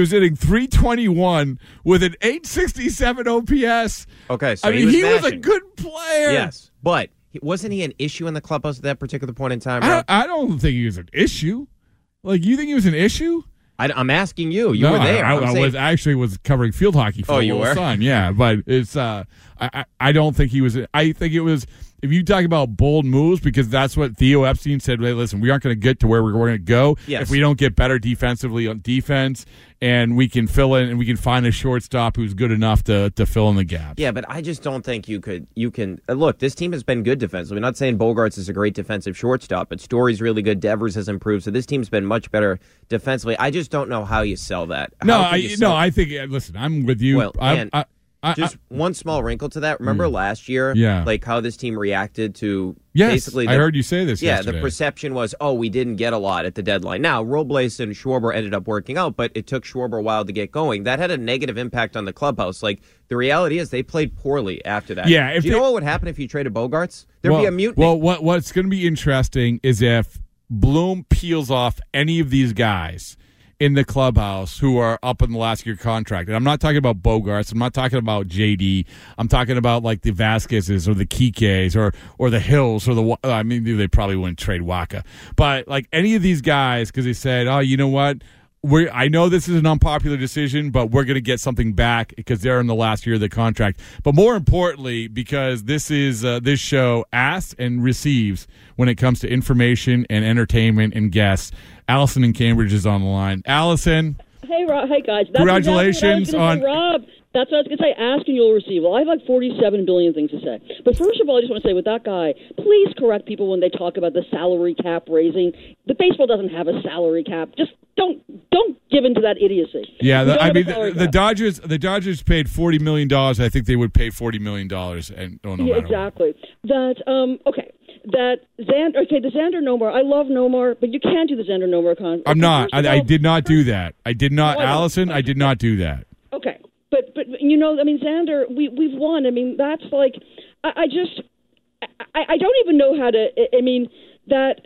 321 with an 867 OPS. Okay, so he was a good player. Yes, but wasn't he an issue in the clubhouse at that particular point in time? I don't think he was an issue. Like, you think he was an issue? I'm asking you. You were there. I was covering field hockey for you were? Sun. Yeah, but it's I don't think he was. I think it was. If you talk about bold moves, because that's what Theo Epstein said. Hey, listen, we aren't going to get to where we're going to go if we don't get better defensively on defense, and we can fill in and we can find a shortstop who's good enough to fill in the gaps. Yeah, but I just don't think you can look. This team has been good defensively. I'm not saying Bogaerts is a great defensive shortstop, but Story's really good. Devers has improved, so this team's been much better defensively. I just don't know how you sell that. I think. Listen, I'm with you. Well, one small wrinkle to that. Remember last year, like how this team reacted to basically. I heard you say this. Yesterday. The perception was, we didn't get a lot at the deadline. Now, Robles and Schwarber ended up working out, but it took Schwarber a while to get going. That had a negative impact on the clubhouse. Like, the reality is they played poorly after that. Yeah, do you know what would happen if you traded Bogaerts? There'd be a mutiny. Well, what's going to be interesting is if Bloom peels off any of these guys in the clubhouse who are up in the last year contract. And I'm not talking about Bogaerts. I'm not talking about JD. I'm talking about like the Vasquez's or the Kikes or the Hills or they probably wouldn't trade Waka. But like any of these guys, because they said, you know what? I know this is an unpopular decision, but we're going to get something back because they're in the last year of the contract. But more importantly, because this is this show asks and receives when it comes to information and entertainment and guests. Allison in Cambridge is on the line. Allison. Hey, Rob. Hey, guys. Congratulations on Rob. That's what I was going to say. Ask and you'll receive. Well, I have like 47 billion things to say. But first of all, I just want to say with that guy, please correct people when they talk about the salary cap raising. The baseball doesn't have a salary cap. Just don't give in to that idiocy. Yeah, the Dodgers paid $40 million. I think they would pay $40 million. And exactly. The Xander Nomar. I love Nomar, but you can't do the Xander Nomar contract. I'm not. I did not do that. I did not, Allison. I did not do that. Okay. But Xander, we've won. I mean, that's like, I don't even know how to. I mean, that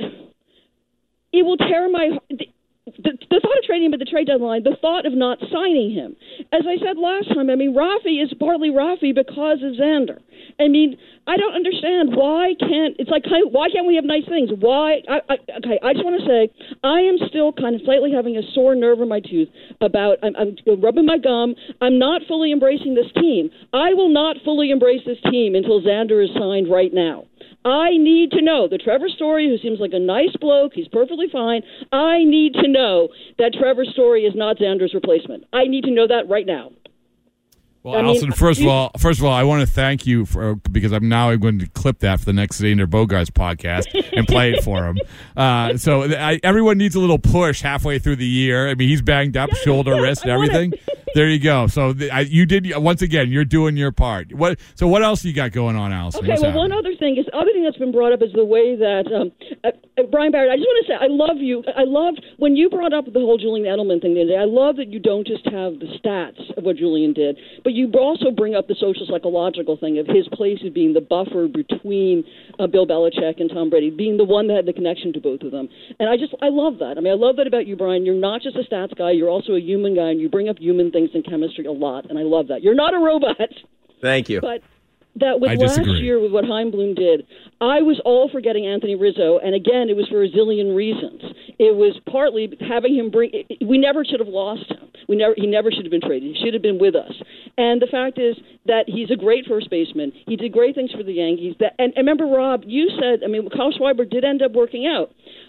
it will tear my. The thought of trading him at the trade deadline, the thought of not signing him. As I said last time, I mean, Rafi is partly Rafi because of Xander. I mean, I don't understand why can't we have nice things? Why? I just want to say I am still kind of slightly having a sore nerve in my tooth about I'm rubbing my gum. I'm not fully embracing this team. I will not fully embrace this team until Xander is signed right now. I need to know that Trevor Story, who seems like a nice bloke, he's perfectly fine. I need to know that Trevor Story is not Xander's replacement. I need to know that right now. Well, Allison, first of all, I want to thank you because I'm going to clip that for the next Xander Bogaerts podcast and play it for him. So everyone needs a little push halfway through the year. I mean, he's banged up, shoulder, wrist, and everything. There you go. So you did once again. You're doing your part. So what else you got going on, Allison? Okay. One other thing that's been brought up is the way that Brian Barrett. I just want to say I love you. I loved when you brought up the whole Julian Edelman thing the other day. I love that you don't just have the stats of what Julian did, but you also bring up the social psychological thing of his place as being the buffer between Bill Belichick and Tom Brady, being the one that had the connection to both of them. And I love that. I mean, I love that about you, Brian. You're not just a stats guy. You're also a human guy, and you bring up human things and chemistry a lot, and I love that. You're not a robot. Thank you. But that with last year with what Chaim Bloom did, I was all for getting Anthony Rizzo, and again, it was for a zillion reasons. It was partly having him we never should have lost him. He never should have been traded. He should have been with us. And the fact is that he's a great first baseman. He did great things for the Yankees. And remember, Rob, you said, I mean, Kyle Schwarber did end up working out.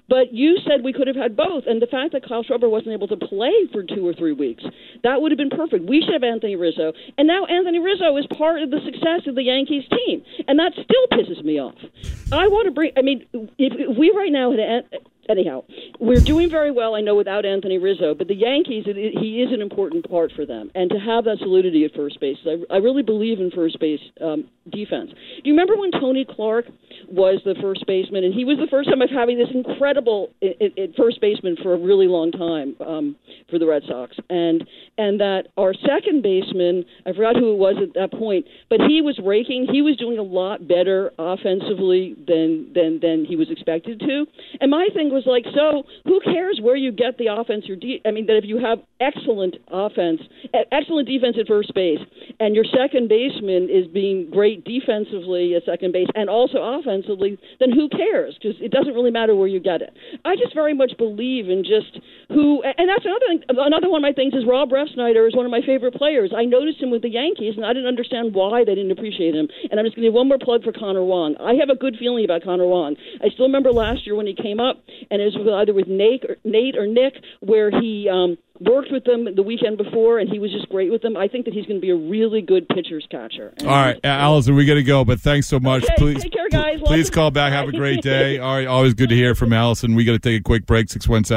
But you said we could have had both, and the fact that Kyle Schwarber wasn't able to play for 2 or 3 weeks, that would have been perfect. We should have Anthony Rizzo, and now Anthony Rizzo is part of the success of the Yankees team, and that still pisses me off. I want to bring. I mean, if we right now had. Anyhow, we're doing very well, I know, without Anthony Rizzo, but the Yankees, he is an important part for them. And to have that solidity at first base, I really believe in first base defense. Do you remember when Tony Clark was the first baseman? And he was the first time of having this incredible first baseman for a really long time for the Red Sox. And that our second baseman, I forgot who it was at that point, but he was raking. He was doing a lot better offensively than he was expected to. And my thing was like, so who cares where you get the offense? That if you have excellent defense at first base, and your second baseman is being great defensively at second base and also offensively, then who cares? Because it doesn't really matter where you get it. I just very much believe in just who, and that's another thing. Another one of my things is Rob Refsnyder is one of my favorite players. I noticed him with the Yankees, and I didn't understand why they didn't appreciate him. And I'm just going to give one more plug for Connor Wong. I have a good feeling about Connor Wong. I still remember last year when he came up, and it was either with Nate or Nick, where he worked with them the weekend before, and he was just great with them. I think that he's going to be a really good pitcher's catcher. And all right, Allison, we got to go, but thanks so much. Okay, please, take care, guys. Please call back. Have a great day. All right, always good to hear from Allison. We got to take a quick break.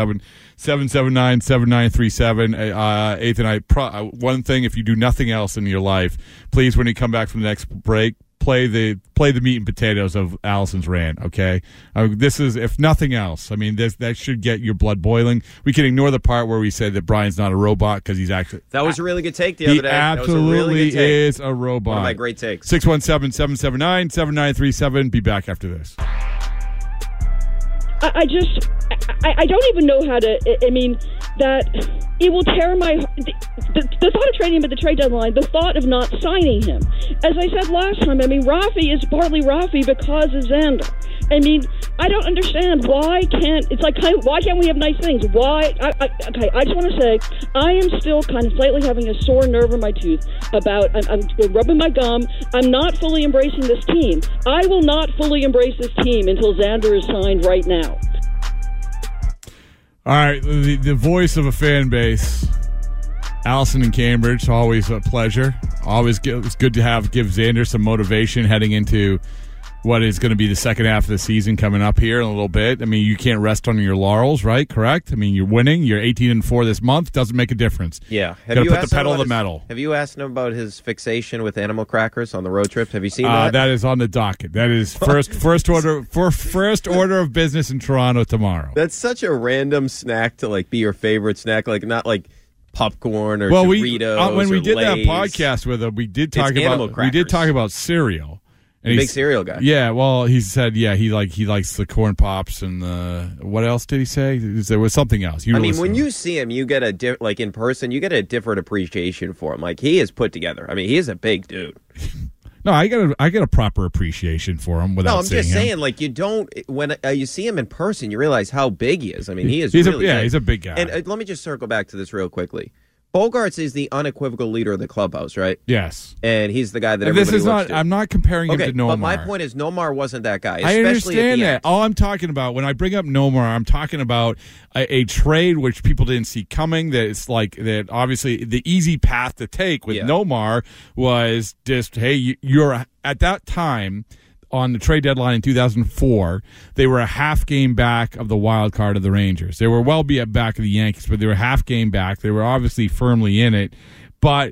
617-779-7937. Ethan, one thing, if you do nothing else in your life, please, when you come back from the next break, play the meat and potatoes of Allison's rant, okay? This is, if nothing else, I mean, that should get your blood boiling. We can ignore the part where we said that Brian's not a robot because he's actually... That was a really good take the other day. He absolutely is a robot. One of my great takes. 617-779-7937. Be back after this. I don't even know how to, that it will tear my heart. The thought of trading him at the trade deadline, the thought of not signing him. As I said last time, Rafi is partly Rafi because of Xander. I don't understand why can't we have nice things? Why? I just want to say I am still kind of slightly having a sore nerve in my tooth about I'm rubbing my gum. I'm not fully embracing this team. I will not fully embrace this team until Xander is signed right now. All right, the voice of a fan base, Allison in Cambridge, always a pleasure. It's good to give Xander some motivation heading into what is going to be the second half of the season coming up here in a little bit. You can't rest on your laurels, right? Correct? You're winning. You're 18-4 this month. Doesn't make a difference. Yeah. Got to put the pedal to the metal. Have you asked him about his fixation with animal crackers on the road trips? Have you seen that? That is on the docket. That is first order of business in Toronto tomorrow. That's such a random snack to be your favorite snack, not like popcorn or Doritos. When we did Lay's. that podcast with him, we did talk about cereal. And big cereal guy. Yeah, well, he said, he likes the corn pops and the what else did he say? There was something else. When you see him, you get in person, you get a different appreciation for him. He is put together. He is a big dude. No, I get a proper appreciation for him without seeing him. No, I'm just saying, you don't when you see him in person, you realize how big he is. He is really big. He's a big guy. And let me just circle back to this real quickly. Bogarts is the unequivocal leader of the clubhouse, right? Yes. And he's the guy that everybody looks to. I'm not comparing him to Nomar. But my point is Nomar wasn't that guy, I especially understand at the that. end. All I'm talking about, when I bring up Nomar, I'm talking about a trade which people didn't see coming. That it's that obviously the easy path to take with Nomar was just, hey, you're at that time on the trade deadline in 2004, they were a half game back of the wild card of the Rangers. They were well back of the Yankees, but they were half game back. They were obviously firmly in it. But,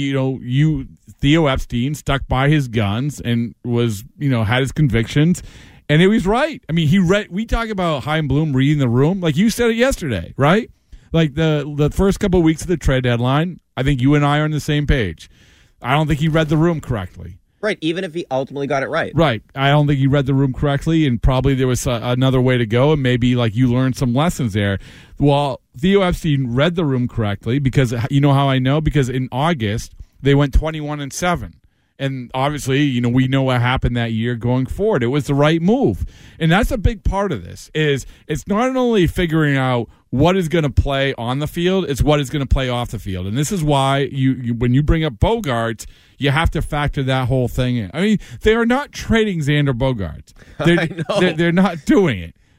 Theo Epstein stuck by his guns and was, had his convictions. And he was right. We talk about Chaim Bloom reading the room. Like you said it yesterday, right? The first couple of weeks of the trade deadline, I think you and I are on the same page. I don't think he read the room correctly. Right, even if he ultimately got it right. Right. I don't think he read the room correctly, and probably there was another way to go, and maybe you learned some lessons there. Well, Theo Epstein read the room correctly because, you know how I know? Because in August, they went 21-7. And obviously, we know what happened that year going forward. It was the right move. And that's a big part of this, is it's not only figuring out what is going to play on the field, it's what is going to play off the field. And this is why when you bring up Bogarts, you have to factor that whole thing in. They are not trading Xander Bogaerts. They're not doing it.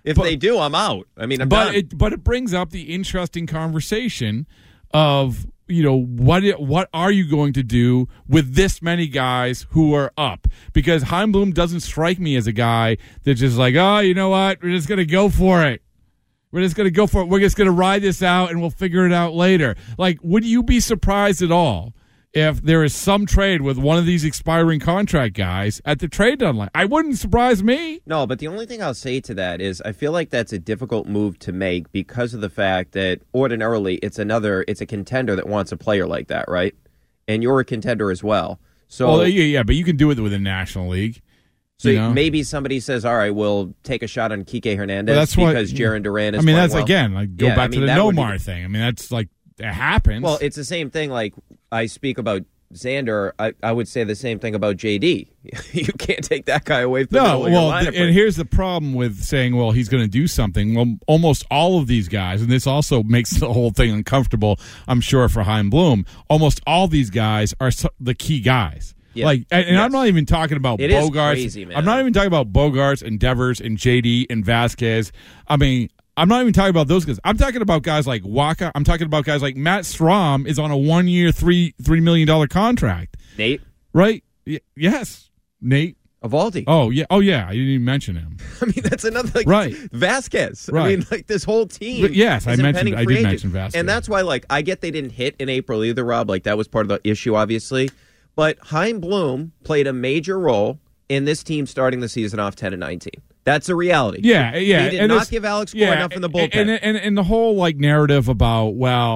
If they do, I'm out. I mean, I'm done. But it brings up the interesting conversation of, what are you going to do with this many guys who are up? Because Chaim Bloom doesn't strike me as a guy that's just like, oh, you know what? We're just going to go for it. We're just going to go for it. We're just going to ride this out, and we'll figure it out later. Like, would you be surprised at all if there is some trade with one of these expiring contract guys at the trade deadline? I wouldn't surprise me. No, but the only thing I'll say to that is I feel like that's a difficult move to make because of the fact that ordinarily it's a contender that wants a player like that, right? And you're a contender as well. So yeah, but you can do it with the National League. So maybe somebody says, all right, we'll take a shot on Kike Hernandez because Jarren Duran is that's well. Again, go back to the Nomar thing. I mean, that's like, it happens. Well, it's the same thing. Like I speak about Xander, I would say the same thing about JD. You can't take that guy away from the middle of your lineup. And here's the problem with saying, well, he's going to do something. Well, almost all of these guys, and this also makes the whole thing uncomfortable, I'm sure, for Chaim Bloom, almost all these guys are the key guys. Yeah. I'm not even talking about Bogaerts. Crazy, man. I'm not even talking about Bogaerts and Devers and JD and Vasquez. I mean, I'm not even talking about those guys. I'm talking about guys like Waka. I'm talking about guys like Matt Strom is on a 1-year, $3 million contract. Nate? Right? Yes. Nate? Eovaldi. Oh, yeah. I didn't even mention him. I mean, that's another, right. Vasquez. Right. I mean, this whole team. But yes, I did mention Vasquez. And that's why, I get they didn't hit in April either, Rob. That was part of the issue, obviously. But Chaim Bloom played a major role in this team starting the season off 10-19. That's a reality. Yeah. He did not give Alex Cora enough in the bullpen. And the whole narrative about,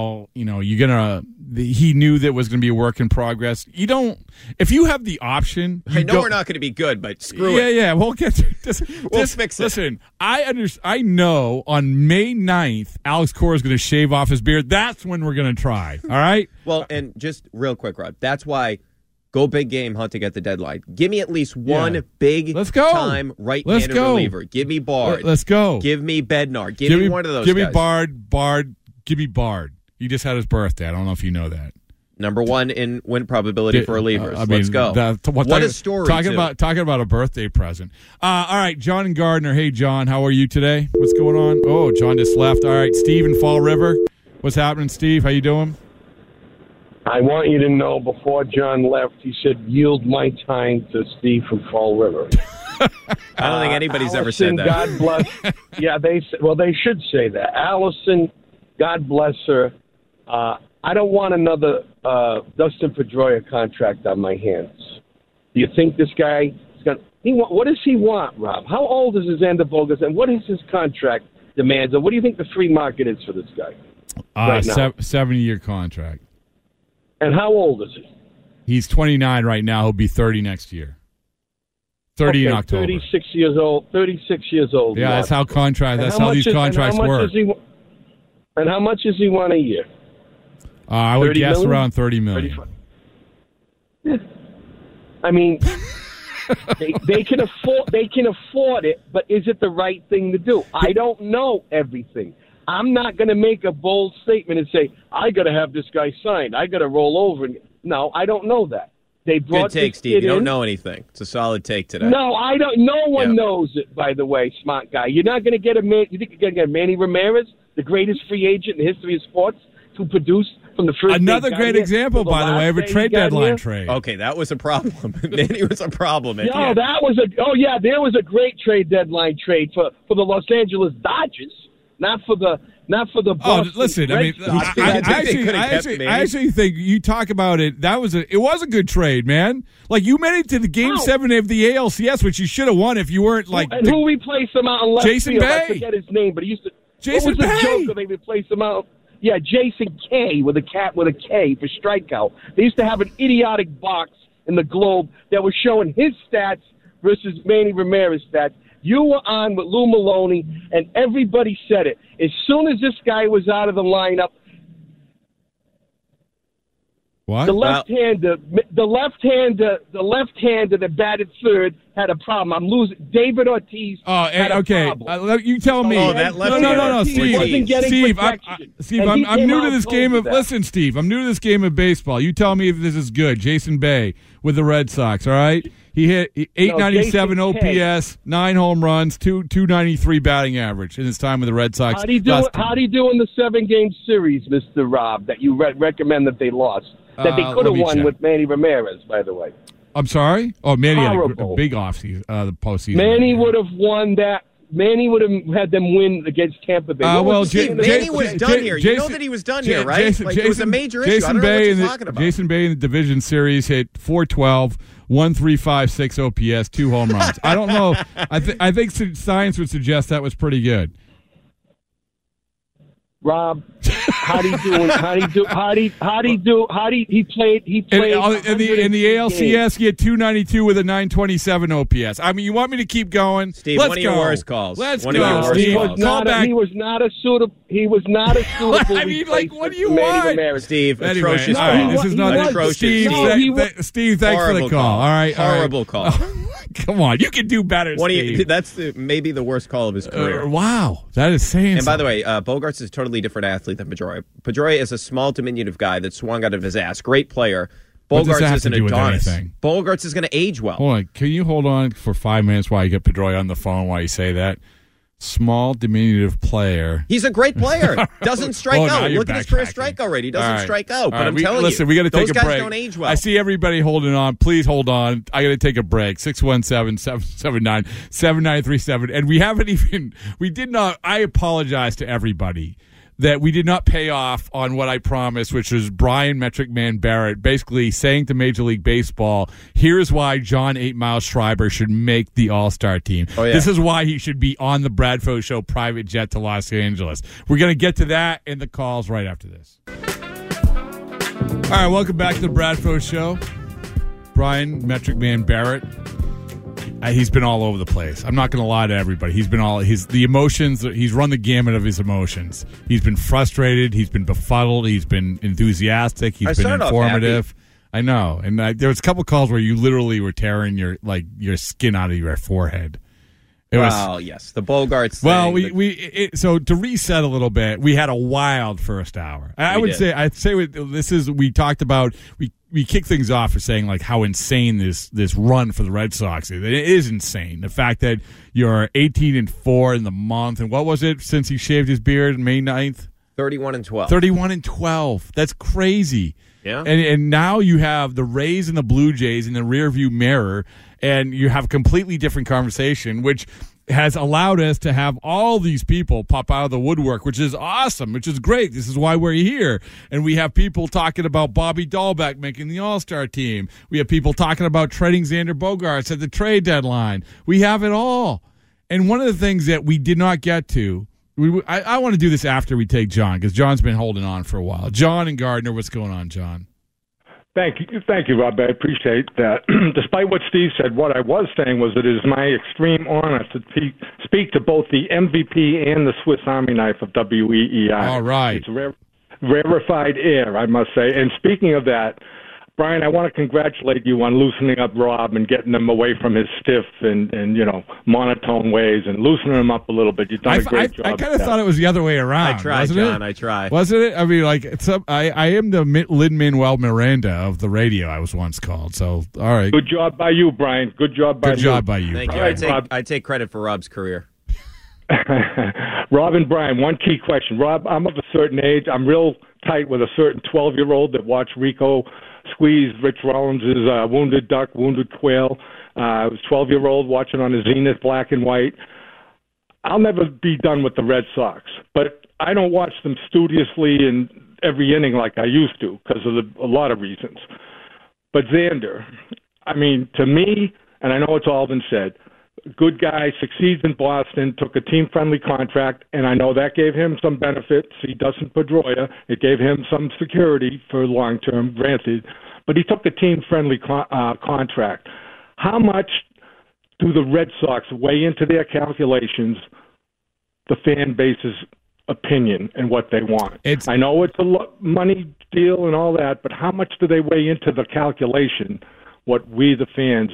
he knew that was going to be a work in progress. You don't, if you have the option. I know we're not going to be good, but screw it. Yeah. We'll get to we'll fix it. Listen, I know on May 9th, Alex Cora is going to shave off his beard. That's when we're going to try. All right? Well, and just real quick, Rod, that's why. Go big game hunting at the deadline. Give me at least one big-time right-handed reliever. Give me Bard. Let's go. Give me Bednar. Give me one of those guys. Give me Bard. Give me Bard. He just had his birthday. I don't know if you know that. Number one in win probability for relievers. Let's go. What a story. Talking about a birthday present. All right, John and Gardner. Hey, John, how are you today? What's going on? Oh, John just left. All right, Steve in Fall River. What's happening, Steve? How you doing? I want you to know, before John left, he said, yield my time to Steve from Fall River. I don't think anybody's ever said that. God bless. Yeah, they should say that. Allison, God bless her. I don't want another Dustin Pedroia contract on my hands. Do you think this guy is going to... What does he want, Rob? How old is Xander Bogaerts, and what is his contract demands? And what do you think the free market is for this guy right now? 7-year contract. And how old is he? He's 29 right now. He'll be 30 next year. 30 in October. 36 years old. 36 years old. Yeah, that's how these contracts work. And how much does he want a year? I would guess million? Around $30 million. I mean, they can afford it, but is it the right thing to do? I don't know everything. I'm not going to make a bold statement and say, I got to have this guy signed. I got to roll over. No, I don't know that. They brought Good take, Steve. You don't know anything. It's a solid take today. No, I don't. No one knows it, by the way, smart guy. You're not going to get a man. You think you're going to get Manny Ramirez, the greatest free agent in the history of sports, to produce from the first. Another great example, by the way, of a trade deadline trade. Okay, that was a problem. Manny was a problem. There was a great trade deadline trade for the Los Angeles Dodgers. Not for the Boston listen, Red Sox. I actually think you talk about it. It was a good trade, man. Like, you made it to the Game 7 of the ALCS, which you should have won if you weren't like. And who replaced him out in left Jason field? Bay. I forget his name, but he used to. Jason Bay. What was the joke that they replaced him out? Yeah, Jason K with a K for strikeout. They used to have an idiotic box in the Globe that was showing his stats versus Manny Ramirez stats. You were on with Lou Maloney, and everybody said it. As soon as this guy was out of the lineup, what? The left-hander that batted third had a problem. I'm losing. David Ortiz had a problem. You tell me. No, Steve. I'm new to this game of. Listen, Steve. I'm new to this game of baseball. You tell me if this is good. Jason Bay with the Red Sox. All right. He hit 897 OPS, 9 home runs, 293 batting average in his time with the Red Sox. How do you do in the 7-game series, Mr. Rob, that you recommend that they lost? That they could have won with Manny Ramirez, by the way. I'm sorry? Oh, Manny had a big offseason, the postseason. Manny would have won that. Manny would have had them win against Tampa Bay. Manny was done here. You know that he was done here, right? It was a major issue. I don't know what you're talking about. Jason Bay in the division series hit 412, 1.356 OPS, 2 home runs. I don't know. I think science would suggest that was pretty good. Rob, how do you do? He played in the ALCS. He had 292 with a 927 OPS. I mean, you want me to keep going? Steve, one of your worst calls. Let's go, Steve. He was not a suitable. I mean, like, what do you want? Steve, anyway, atrocious all right, call. this is not atrocious. Steve, thanks for the call. All right, horrible call. Come on, you can do better, Steve. That's maybe the worst call of his career. Wow, that is saying. And by the way, Bogaerts is a totally different athlete than Pedroia. Pedroia is a small, diminutive guy that swung out of his ass. Great player. Bogaerts is an Adonis. Bogaerts is going to age well. Hold on, can you hold on for 5 minutes while you get Pedroia on the phone while you say that? Small, diminutive player. He's a great player. Doesn't strike out. Look at his first strikeout rate. He doesn't strike out. But I'm telling you, we got to take a break. Those guys don't age well. I see everybody holding on. Please hold on. I got to take a break. 617-779-7937. And we haven't even. We did not. I apologize to everybody that we did not pay off on what I promised, which was Brian Metric Man Barrett basically saying to Major League Baseball, here's why John 8 Mile Schreiber should make the All-Star team. Oh, yeah. This is why he should be on the Bradfo Show private jet to Los Angeles. We're going to get to that in the calls right after this. All right, welcome back to the Bradfo Show. Brian Metric Man Barrett. He's been all over the place. I'm not going to lie to everybody. He's been the emotions. He's run the gamut of his emotions. He's been frustrated. He's been befuddled. He's been enthusiastic. He's been informative. I know. And there was a couple calls where you literally were tearing your skin out of your forehead. Yes, the Bogaerts thing. Well, so to reset a little bit, we had a wild first hour. I'd say we talked about we kicked things off for saying like how insane this run for the Red Sox is. It is insane. The fact that you're 18-4 in the month, and what was it since he shaved his beard on May 9th? 31-12. 31-12. That's crazy. Yeah. And now you have the Rays and the Blue Jays in the rearview mirror, and you have a completely different conversation, which has allowed us to have all these people pop out of the woodwork, which is awesome, which is great. This is why we're here. And we have people talking about Bobby Dahlbeck making the All-Star team. We have people talking about trading Xander Bogaerts at the trade deadline. We have it all. And one of the things that we did not get to, I want to do this after we take John, because John's been holding on for a while. John and Gardner, what's going on, John? Thank you, Rob. I appreciate that. Despite what Steve said, what I was saying was it is my extreme honor to speak to both the MVP and the Swiss Army knife of WEEI. All right. It's rarefied air, I must say. And speaking of that, Brian, I want to congratulate you on loosening up Rob and getting him away from his stiff and monotone ways and loosening him up a little bit. You've done a great job. I kind of thought it was the other way around. I tried, John. I tried. Wasn't it? I mean, I am the Lin-Manuel Miranda of the radio, I was once called. So, all right. Good job by you, Brian. Good job by you. Good job by you. Thank you. I take credit for Rob's career. Rob and Brian, one key question. Rob, I'm of a certain age. I'm real tight with a certain 12-year-old that watched Rico squeeze Rich Rollins' Wounded Duck, Wounded Quail. I was 12-year-old watching on the Zenith black and white. I'll never be done with the Red Sox, but I don't watch them studiously in every inning like I used to because of a lot of reasons. But Xander, I mean, to me, and I know it's all been said, good guy, succeeds in Boston, took a team-friendly contract, and I know that gave him some benefits. He doesn't Pedroia. It gave him some security for long-term, granted, but he took a team-friendly contract. How much do the Red Sox weigh into their calculations the fan base's opinion and what they want? I know it's a money deal and all that, but how much do they weigh into the calculation what we, the fans,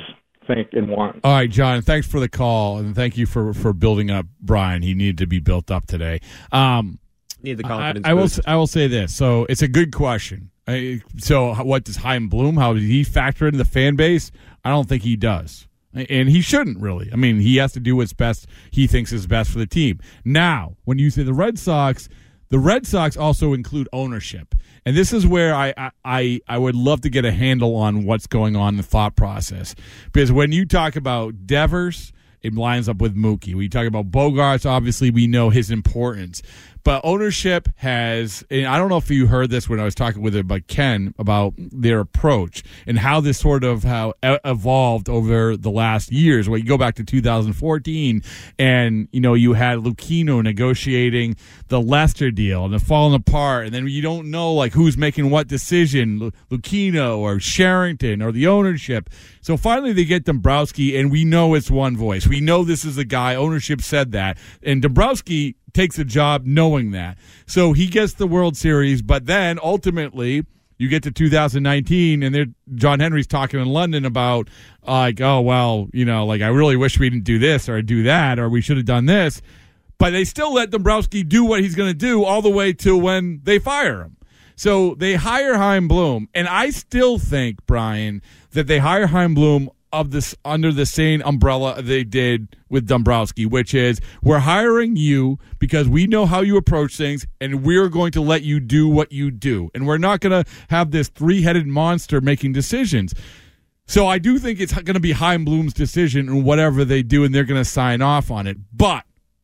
think and want. All right, John, thanks for the call, and thank you for building up Brian. He needed to be built up today. Need the confidence I will say this. So it's a good question. So what does Chaim Bloom, how did he factor into the fan base? I don't think he does. And he shouldn't really. I mean, he has to do what's best he thinks is best for the team. Now, when you say the Red Sox also include ownership. And this is where I would love to get a handle on what's going on in the thought process. Because when you talk about Devers, it lines up with Mookie. When you talk about Bogaerts, obviously we know his importance. But ownership has, and I don't know if you heard this when I was talking with Ken about their approach and how this sort of evolved over the last years. Well, you go back to 2014, and you had Lucchino negotiating the Lester deal, and it falling apart, and then you don't know who's making what decision, Lucchino or Sherrington or the ownership. So finally, they get Dombrowski, and we know it's one voice. We know this is the guy. Ownership said that, and Dombrowski takes a job knowing that. So he gets the World Series, but then ultimately you get to 2019 and John Henry's talking in London about I really wish we didn't do this or do that, or we should have done this. But they still let Dombrowski do what he's going to do all the way to when they fire him. So they hire Chaim Bloom, and I still think, Brian, that they hire Chaim Bloom under the same umbrella they did with Dombrowski, which is we're hiring you because we know how you approach things, and we're going to let you do what you do. And we're not going to have this three-headed monster making decisions. So I do think it's going to be Chaim Bloom's decision and whatever they do, and they're going to sign off on it. But,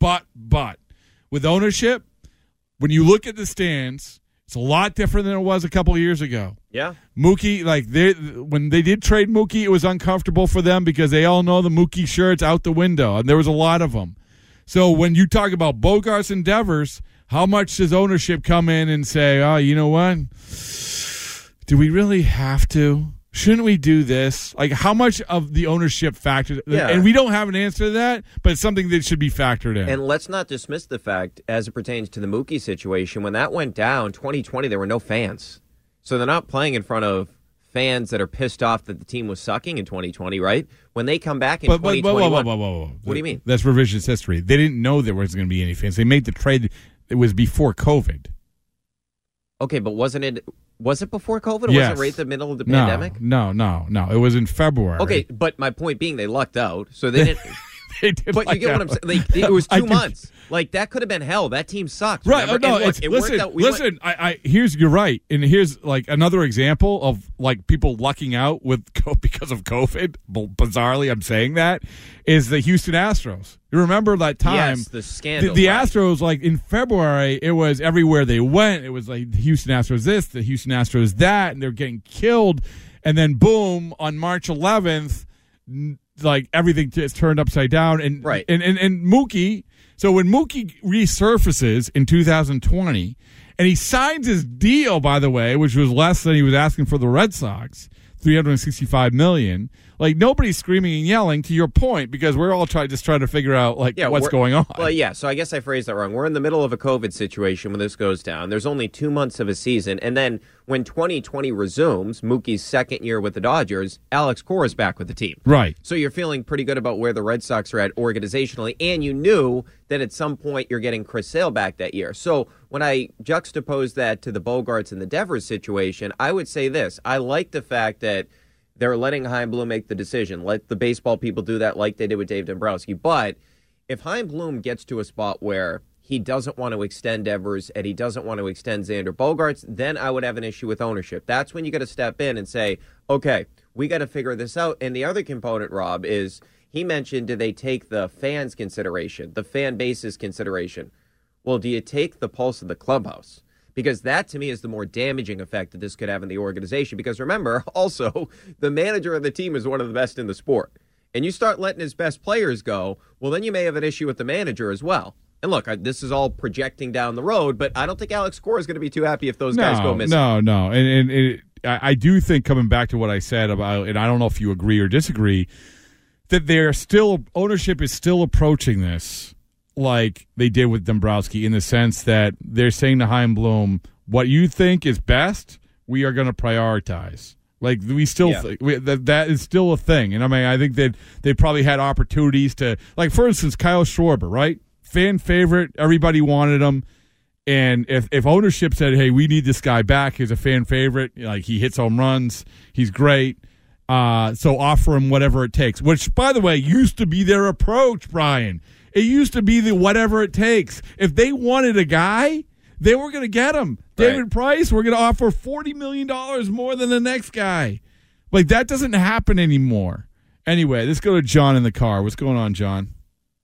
with ownership, when you look at the stands, it's a lot different than it was a couple of years ago. Yeah. Mookie, when they did trade Mookie, it was uncomfortable for them because they all know the Mookie shirt's out the window, and there was a lot of them. So when you talk about Bogaerts and Devers, how much does ownership come in and say, oh, you know what? Do we really have to? Shouldn't we do this? How much of the ownership factor? Yeah. And we don't have an answer to that, but it's something that should be factored in. And let's not dismiss the fact, as it pertains to the Mookie situation, when that went down, 2020, there were no fans. So they're not playing in front of fans that are pissed off that the team was sucking in 2020, right? When they come back in 2021. Whoa. What do you mean? That's revisionist history. They didn't know there was going to be any fans. They made the trade. It was before COVID. Okay, but was it before COVID? Or Yes. was it right at the middle of the pandemic? No. It was in February. Okay, but my point being, they lucked out, so they didn't. They did. But you get what I'm saying? It was 2 months. That could have been hell. That team sucked. Right? Remember? No. And look, Listen. You're right, and here's another example of people lucking out because of COVID. Bizarrely, I'm saying that is the Houston Astros. You remember that time? Yes, the scandal. The Astros, in February, it was everywhere they went. It was the Houston Astros this, the Houston Astros that, and they're getting killed. And then boom, on March 11th. Everything just turned upside down, and right. and Mookie. So when Mookie resurfaces in 2020, and he signs his deal, by the way, which was less than he was asking for the Red Sox, $365 million. Nobody's screaming and yelling, to your point, because we're all trying to figure out what's going on. Well, yeah. So I guess I phrased that wrong. We're in the middle of a COVID situation when this goes down. There's only 2 months of a season, and then when 2020 resumes, Mookie's second year with the Dodgers, Alex Cora is back with the team. Right. So you're feeling pretty good about where the Red Sox are at organizationally, and you knew that at some point you're getting Chris Sale back that year. So when I juxtapose that to the Bogaerts and the Devers situation, I would say this. I like the fact that they're letting Chaim Bloom make the decision. Let the baseball people do that like they did with Dave Dombrowski. But if Chaim Bloom gets to a spot where he doesn't want to extend Devers and he doesn't want to extend Xander Bogaerts, then I would have an issue with ownership. That's when you got to step in and say, okay, we got to figure this out. And the other component, Rob, is he mentioned, do they take the fans' consideration, the fan base's consideration? Well, do you take the pulse of the clubhouse? Because that, to me, is the more damaging effect that this could have in the organization. Because remember, also, the manager of the team is one of the best in the sport. And you start letting his best players go, well, then you may have an issue with the manager as well. And look, this is all projecting down the road, but I don't think Alex Cora is going to be too happy if those guys go missing. No. And I do think, coming back to what I said about, and I don't know if you agree or disagree, that ownership is still approaching this like they did with Dombrowski, in the sense that they're saying to Chaim Bloom, what you think is best, we are going to prioritize. Like we still that is still a thing, and I mean I think that they probably had opportunities to, like for instance Kyle Schwarber, right? Fan favorite, everybody wanted him, and if ownership said, hey, we need this guy back, he's a fan favorite, like he hits home runs, he's great, so offer him whatever it takes. Which by the way used to be their approach, Brian. It used to be the whatever it takes. If they wanted a guy, they were going to get him. David Price, we're going to offer $40 million more than the next guy. Like, that doesn't happen anymore. Anyway, let's go to John in the car. What's going on, John?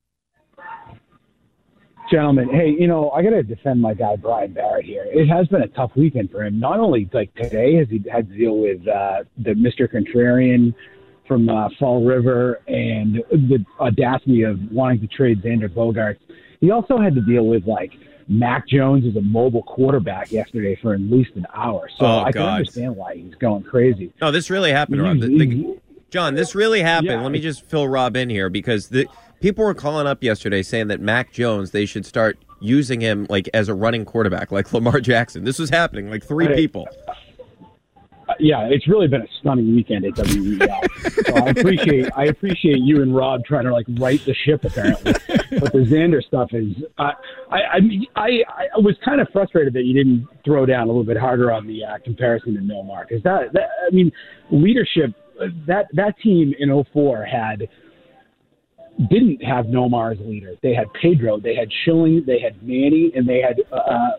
Gentlemen, hey, I got to defend my guy, Brian Barrett here. It has been a tough weekend for him. Not only, like, today has he had to deal with the Mr. Contrarian from Fall River and the audacity of wanting to trade Xander Bogaerts. He also had to deal with, like, Mac Jones is a mobile quarterback yesterday for at least an hour. So I can understand why he's going crazy. No, this really happened, Rob. John, this really happened. Yeah. Let me just fill Rob in here because people were calling up yesterday saying that Mac Jones, they should start using him like as a running quarterback, like Lamar Jackson. This was happening, like three people. Yeah, it's really been a stunning weekend at WEI. So I appreciate you and Rob trying to like right the ship apparently. But the Xander stuff is, I was kind of frustrated that you didn't throw down a little bit harder on the comparison to Nomar because leadership. That team in 2004 didn't have Nomar as leader. They had Pedro, they had Schilling, they had Manny, and they had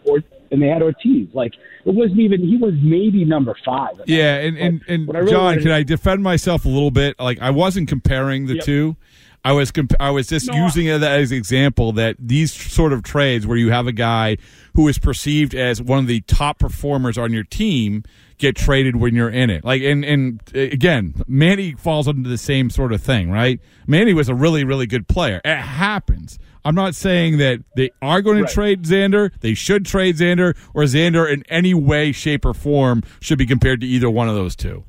Ortiz. Like it wasn't even. He was maybe number 5. Yeah, and really John, can I defend myself a little bit? Like I wasn't comparing the two. I was just using it as an example that these sort of trades where you have a guy who is perceived as one of the top performers on your team get traded when you're in it. Like and again, Manny falls under the same sort of thing, right? Manny was a really, really good player. It happens. I'm not saying that they are going to trade Xander. They should trade Xander, or Xander in any way, shape, or form should be compared to either one of those two.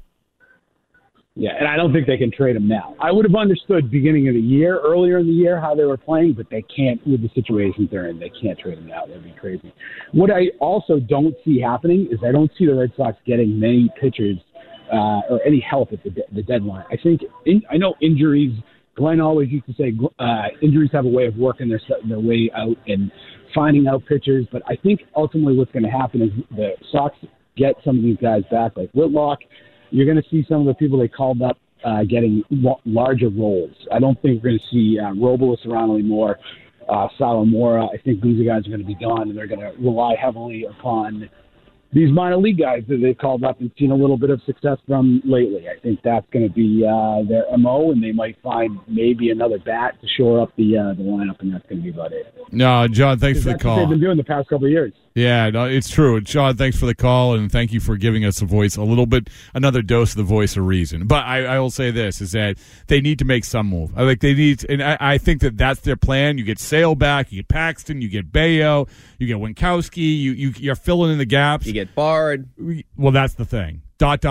Yeah, and I don't think they can trade him now. I would have understood beginning of the year, earlier in the year, how they were playing, but they can't with the situations they're in. They can't trade him now. That'd be crazy. What I also don't see happening is I don't see the Red Sox getting many pitchers or any help at the deadline. I know injuries. Glenn always used to say injuries have a way of working their way out and finding out pitchers, but I think ultimately what's going to happen is the Sox get some of these guys back, like Whitlock. You're going to see some of the people they called up getting larger roles. I don't think we're going to see Robles around anymore, Salamora. I think these guys are going to be gone, and they're going to rely heavily upon these minor league guys that they've called up and seen a little bit of success from lately. I think that's going to be their MO, and they might find maybe another bat to shore up the lineup, and that's going to be about it. No, John, thanks for the call. That's what they've been doing the past couple of years. Yeah, no, it's true. John, thanks for the call, and thank you for giving us another dose of the voice of reason. But I will say this, is that they need to make some move. I think that that's their plan. You get Sale back, you get Paxton, you get Bayo, you get Winkowski, you're filling in the gaps. You get Bard. Well, that's the thing. ...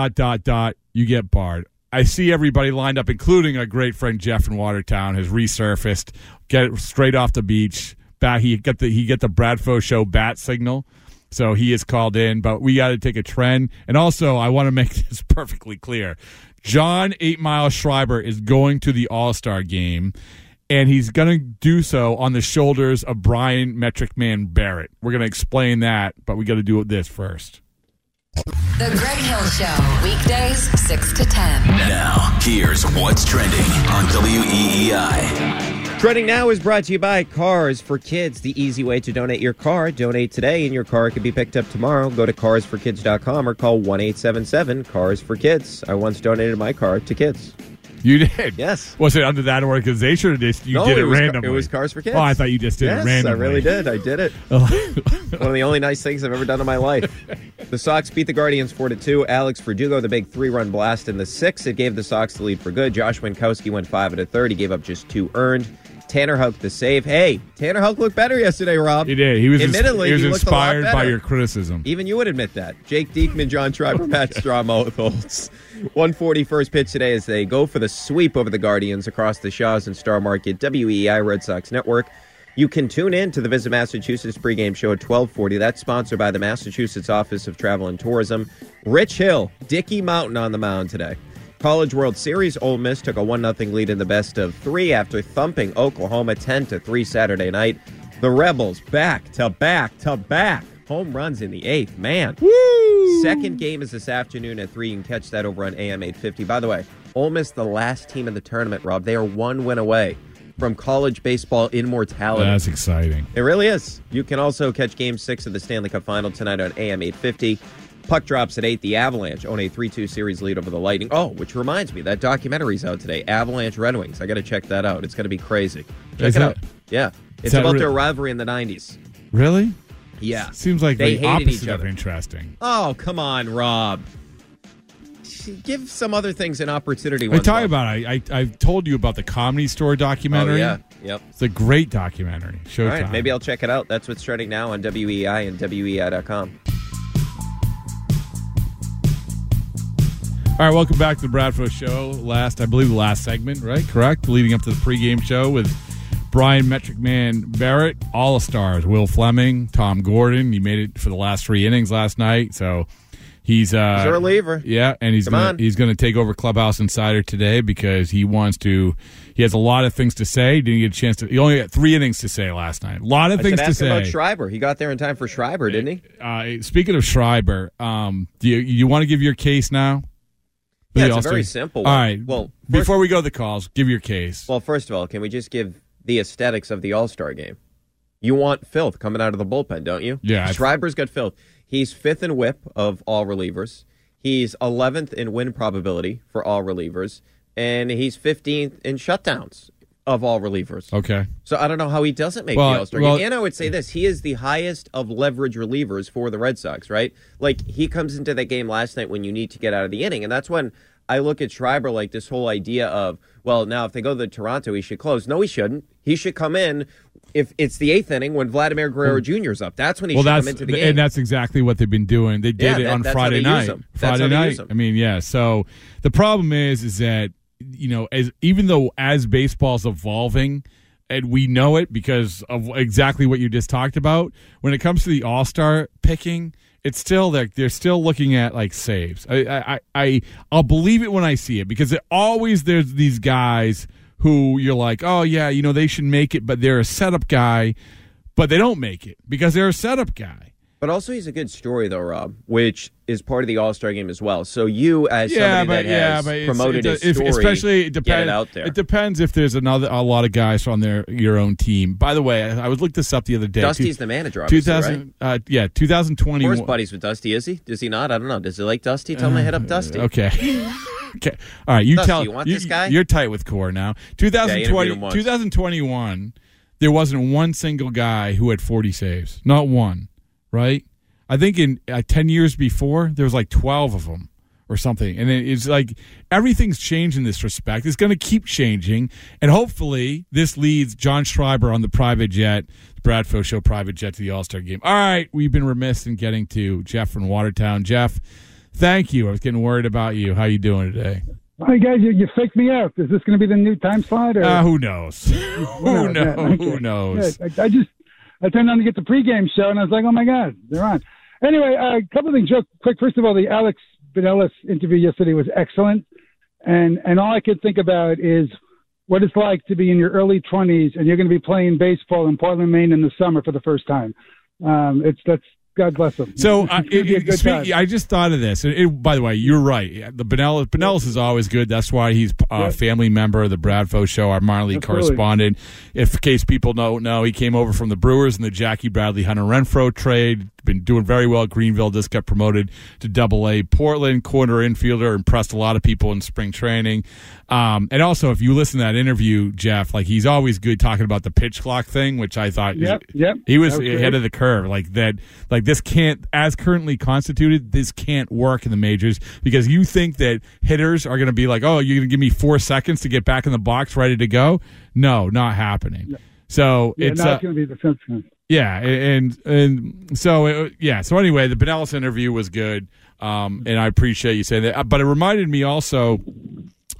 You get Bard. I see everybody lined up, including our great friend Jeff in Watertown, has resurfaced, get it straight off the beach. Back, he got the Bradfo Show bat signal, so he is called in. But we got to take a trend, and also I want to make this perfectly clear: John 8 Mile Schreiber is going to the All-Star game, and he's going to do so on the shoulders of Brian Metric Man Barrett. We're going to explain that, but we got to do this first. The Greg Hill Show, weekdays 6 to 10. Now, here's what's trending on WEEI. Trending Now is brought to you by Cars for Kids, the easy way to donate your car. Donate today and your car could be picked up tomorrow. Go to carsforkids.com or call 1-877-CARS-FOR-KIDS. I once donated my car to kids. You did? Yes. Was it under that organization or did you did it randomly? It was Cars for Kids. Oh, I thought you just did it randomly. Yes, I really did. I did it. One of the only nice things I've ever done in my life. The Sox beat the Guardians 4-2. Alex Verdugo, the big 3-run blast in the 6th. It gave the Sox the lead for good. Josh Winkowski went 5 1/3. He gave up just 2 earned. Tanner Houck the save. Hey, Tanner Houck looked better yesterday, Rob. He did. He was inspired by your criticism. Even you would admit that. Jake Diekman, John Schreiber, Pat Strom-Holtz. 1:40 first pitch today as they go for the sweep over the Guardians across the Shaw's and Star Market WEEI Red Sox Network. You can tune in to the Visit Massachusetts pregame show at 12:40. That's sponsored by the Massachusetts Office of Travel and Tourism. Rich Hill, Dicky Mountain on the mound today. College World Series, Ole Miss took a 1-0 lead in the best of three after thumping Oklahoma 10-3 Saturday night. The Rebels back to back to back. Home runs in the eighth. Man. Woo! Second game is this afternoon at 3. You can catch that over on AM 850. By the way, Ole Miss, the last team in the tournament, Rob. They are one win away from college baseball immortality. That's exciting. It really is. You can also catch Game 6 of the Stanley Cup Final tonight on AM 850. Puck drops at 8. The Avalanche own a 3-2 series lead over the Lightning. Oh, which reminds me, that documentary's out today. Avalanche Red Wings. I got to check that out. It's going to be crazy. Check it out. Yeah. It's about their rivalry in the 90s. Really? Yeah. Seems like they the hated opposite each of other. interesting. Oh, come on, Rob. Give some other things an opportunity. I tell you about it. I've told you about the Comedy Store documentary. Oh, yeah. Yep. It's a great documentary. Showtime. All right, maybe I'll check it out. That's what's trending now on WEI and WEI.com. All right, welcome back to the Bradford Show. I believe the last segment, right? Correct? Leading up to the pregame show with Brian Metric Man Barrett, all the stars, Will Fleming, Tom Gordon. He made it for the last 3 innings last night, so he's a reliever. Yeah, and he's going to take over Clubhouse Insider today because he has a lot of things to say. He didn't get a chance to. He only got 3 innings to say last night. A lot of things to say. About Schreiber. He got there in time for Schreiber, didn't he? Speaking of Schreiber, do you want to give your case now? Yeah, it's a very simple one. All right. Well, before we go to the calls, give your case. Well, first of all, can we just give the aesthetics of the All-Star game? You want filth coming out of the bullpen, don't you? Yeah. Schreiber's got filth. He's 5th in whip of all relievers. He's 11th in win probability for all relievers. And he's 15th in shutdowns of all relievers. Okay. So I don't know how he doesn't make the All-Star game. And I would say this. He is the highest of leverage relievers for the Red Sox, right? Like, he comes into that game last night when you need to get out of the inning. And that's when I look at Schreiber like this whole idea of, well, now if they go to Toronto, he should close. No, he shouldn't. He should come in if it's the 8th inning when Vladimir Guerrero Jr. is up. That's when he should come into the game. And that's exactly what they've been doing. They did it on Friday night. Friday night. I mean, yeah. So the problem is that, you know, even though as baseball's evolving, and we know it because of exactly what you just talked about, when it comes to the All-Star picking, it's still they're still looking at like saves. I'll believe it when I see it because there's these guys who you're like, oh yeah, you know, they should make it, but they're a setup guy, but they don't make it because they're a setup guy. But also he's a good story, though, Rob, which is part of the All-Star game as well. So you, as somebody that has promoted his story, especially it get it out there. It depends if there's a lot of guys on your own team. By the way, I was looked this up the other day. Dusty's the manager, obviously, right? 2020. Of course, buddies with Dusty, is he? Does he not? I don't know. Does he like Dusty? Tell him to hit up Dusty. Okay. Okay. All right. Dusty, you want this guy? You're tight with Core now. 2021, there wasn't one single guy who had 40 saves. Not one. Right? I think in 10 years before, there was like 12 of them or something. And it's like everything's changed in this respect. It's going to keep changing. And hopefully this leads John Schreiber on the private jet, the Bradford Show private jet to the All-Star game. All right. We've been remiss in getting to Jeff from Watertown. Jeff, thank you. I was getting worried about you. How you doing today? Hi, guys. You faked me out. Is this going to be the new time slot? Or? Who knows? Who knows? Okay. Who knows? Yeah, I turned on to get the pregame show, and I was like, oh, my God, they're on. Anyway, a couple of things real quick. First of all, the Alex Binelas interview yesterday was excellent. And all I could think about is what it's like to be in your early 20s, and you're going to be playing baseball in Portland, Maine in the summer for the first time. That's God bless him. So I just thought of this. By the way, you're right. The Binelas is always good. That's why he's a family member of the Bradford Show, our minor league correspondent. In case people don't know, he came over from the Brewers in the Jackie Bradley Hunter Renfroe trade. Been doing very well. Greenville just got promoted to Double-A. Portland, corner infielder, impressed a lot of people in spring training. And also, if you listen to that interview, Jeff, like he's always good talking about the pitch clock thing, which I thought he was ahead of the curve. Like this can't, as currently constituted, this can't work in the majors because you think that hitters are going to be like, oh, you're going to give me 4 seconds to get back in the box, ready to go. No, not happening. Yeah. So it's not going to be the sense. Yeah, and so So anyway, the Binelas interview was good, and I appreciate you saying that. But it reminded me also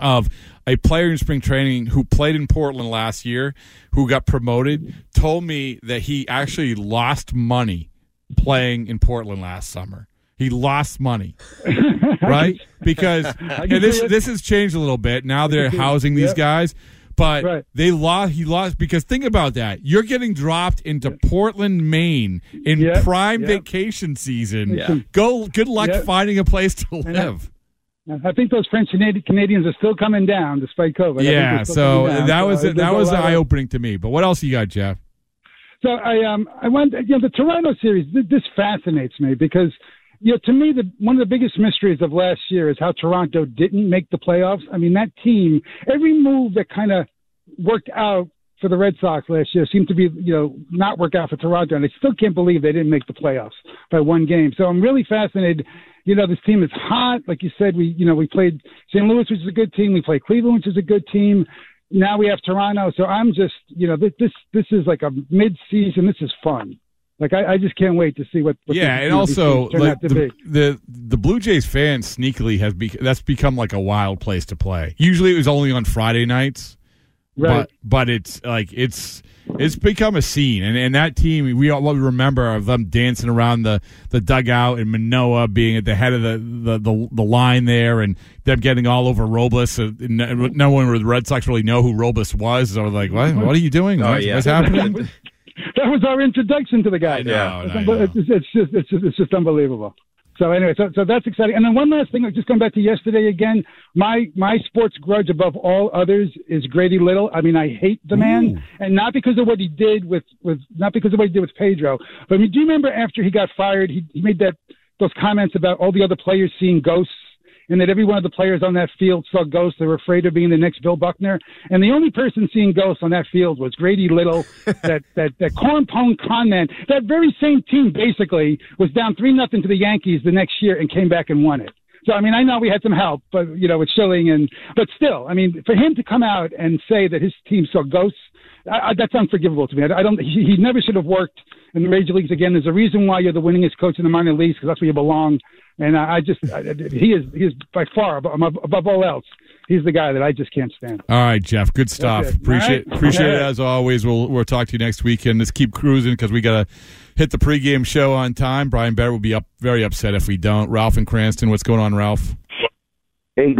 of a player in spring training who played in Portland last year, who got promoted, told me that he actually lost money playing in Portland last summer. He lost money, right? Because this has changed a little bit. Now they're housing these guys, but he lost because think about that. You're getting dropped into Portland, Maine in prime vacation season. Yeah. Good luck finding a place to live. I think those French Canadians are still coming down despite COVID. Yeah, so that was eye-opening to me. But what else you got, Jeff? So I went. The Toronto series. This fascinates me because to me one of the biggest mysteries of last year is how Toronto didn't make the playoffs. I mean, that team, every move that kind of worked out for the Red Sox last year seemed to be not work out for Toronto, and I still can't believe they didn't make the playoffs by one game. So I'm really fascinated. This team is hot. Like you said, we played St. Louis, which is a good team. We played Cleveland, which is a good team. Now we have Toronto. So I'm just, this is like a mid-season. This is fun. Like I just can't wait to see what and also like the Blue Jays fans sneakily that's become like a wild place to play. Usually it was only on Friday nights. Right. But it's like it's become a scene, and that team what we remember of them dancing around the dugout and Manoah being at the head of the line there, and them getting all over Robles. No one with the Red Sox really know who Robles was. So like, what are you doing? What's happening? That was our introduction to the guy. It's just unbelievable. So anyway, so that's exciting. And then one last thing, just going back to yesterday again, my sports grudge above all others is Grady Little. I mean, I hate the man, and not because of what he did with Pedro, but do you remember after he got fired, he made those comments about all the other players seeing ghosts, and that every one of the players on that field saw ghosts. They were afraid of being the next Bill Buckner. And the only person seeing ghosts on that field was Grady Little. that corn-pone con man. That very same team basically was down 3-0 to the Yankees the next year and came back and won it. So, I mean, I know we had some help, but, with Schilling but still, I mean, for him to come out and say that his team saw ghosts, that's unforgivable to me. He never should have worked in the major leagues again. There's a reason why you're the winningest coach in the minor leagues, because that's where you belong. And he is by far above all else. He's the guy that I just can't stand. All right, Jeff. Good stuff. Appreciate it as always. We'll talk to you next week, and let's keep cruising because we got to hit the pregame show on time. Brian Barrett will be very upset if we don't. Ralph in Cranston, what's going on, Ralph? Hey,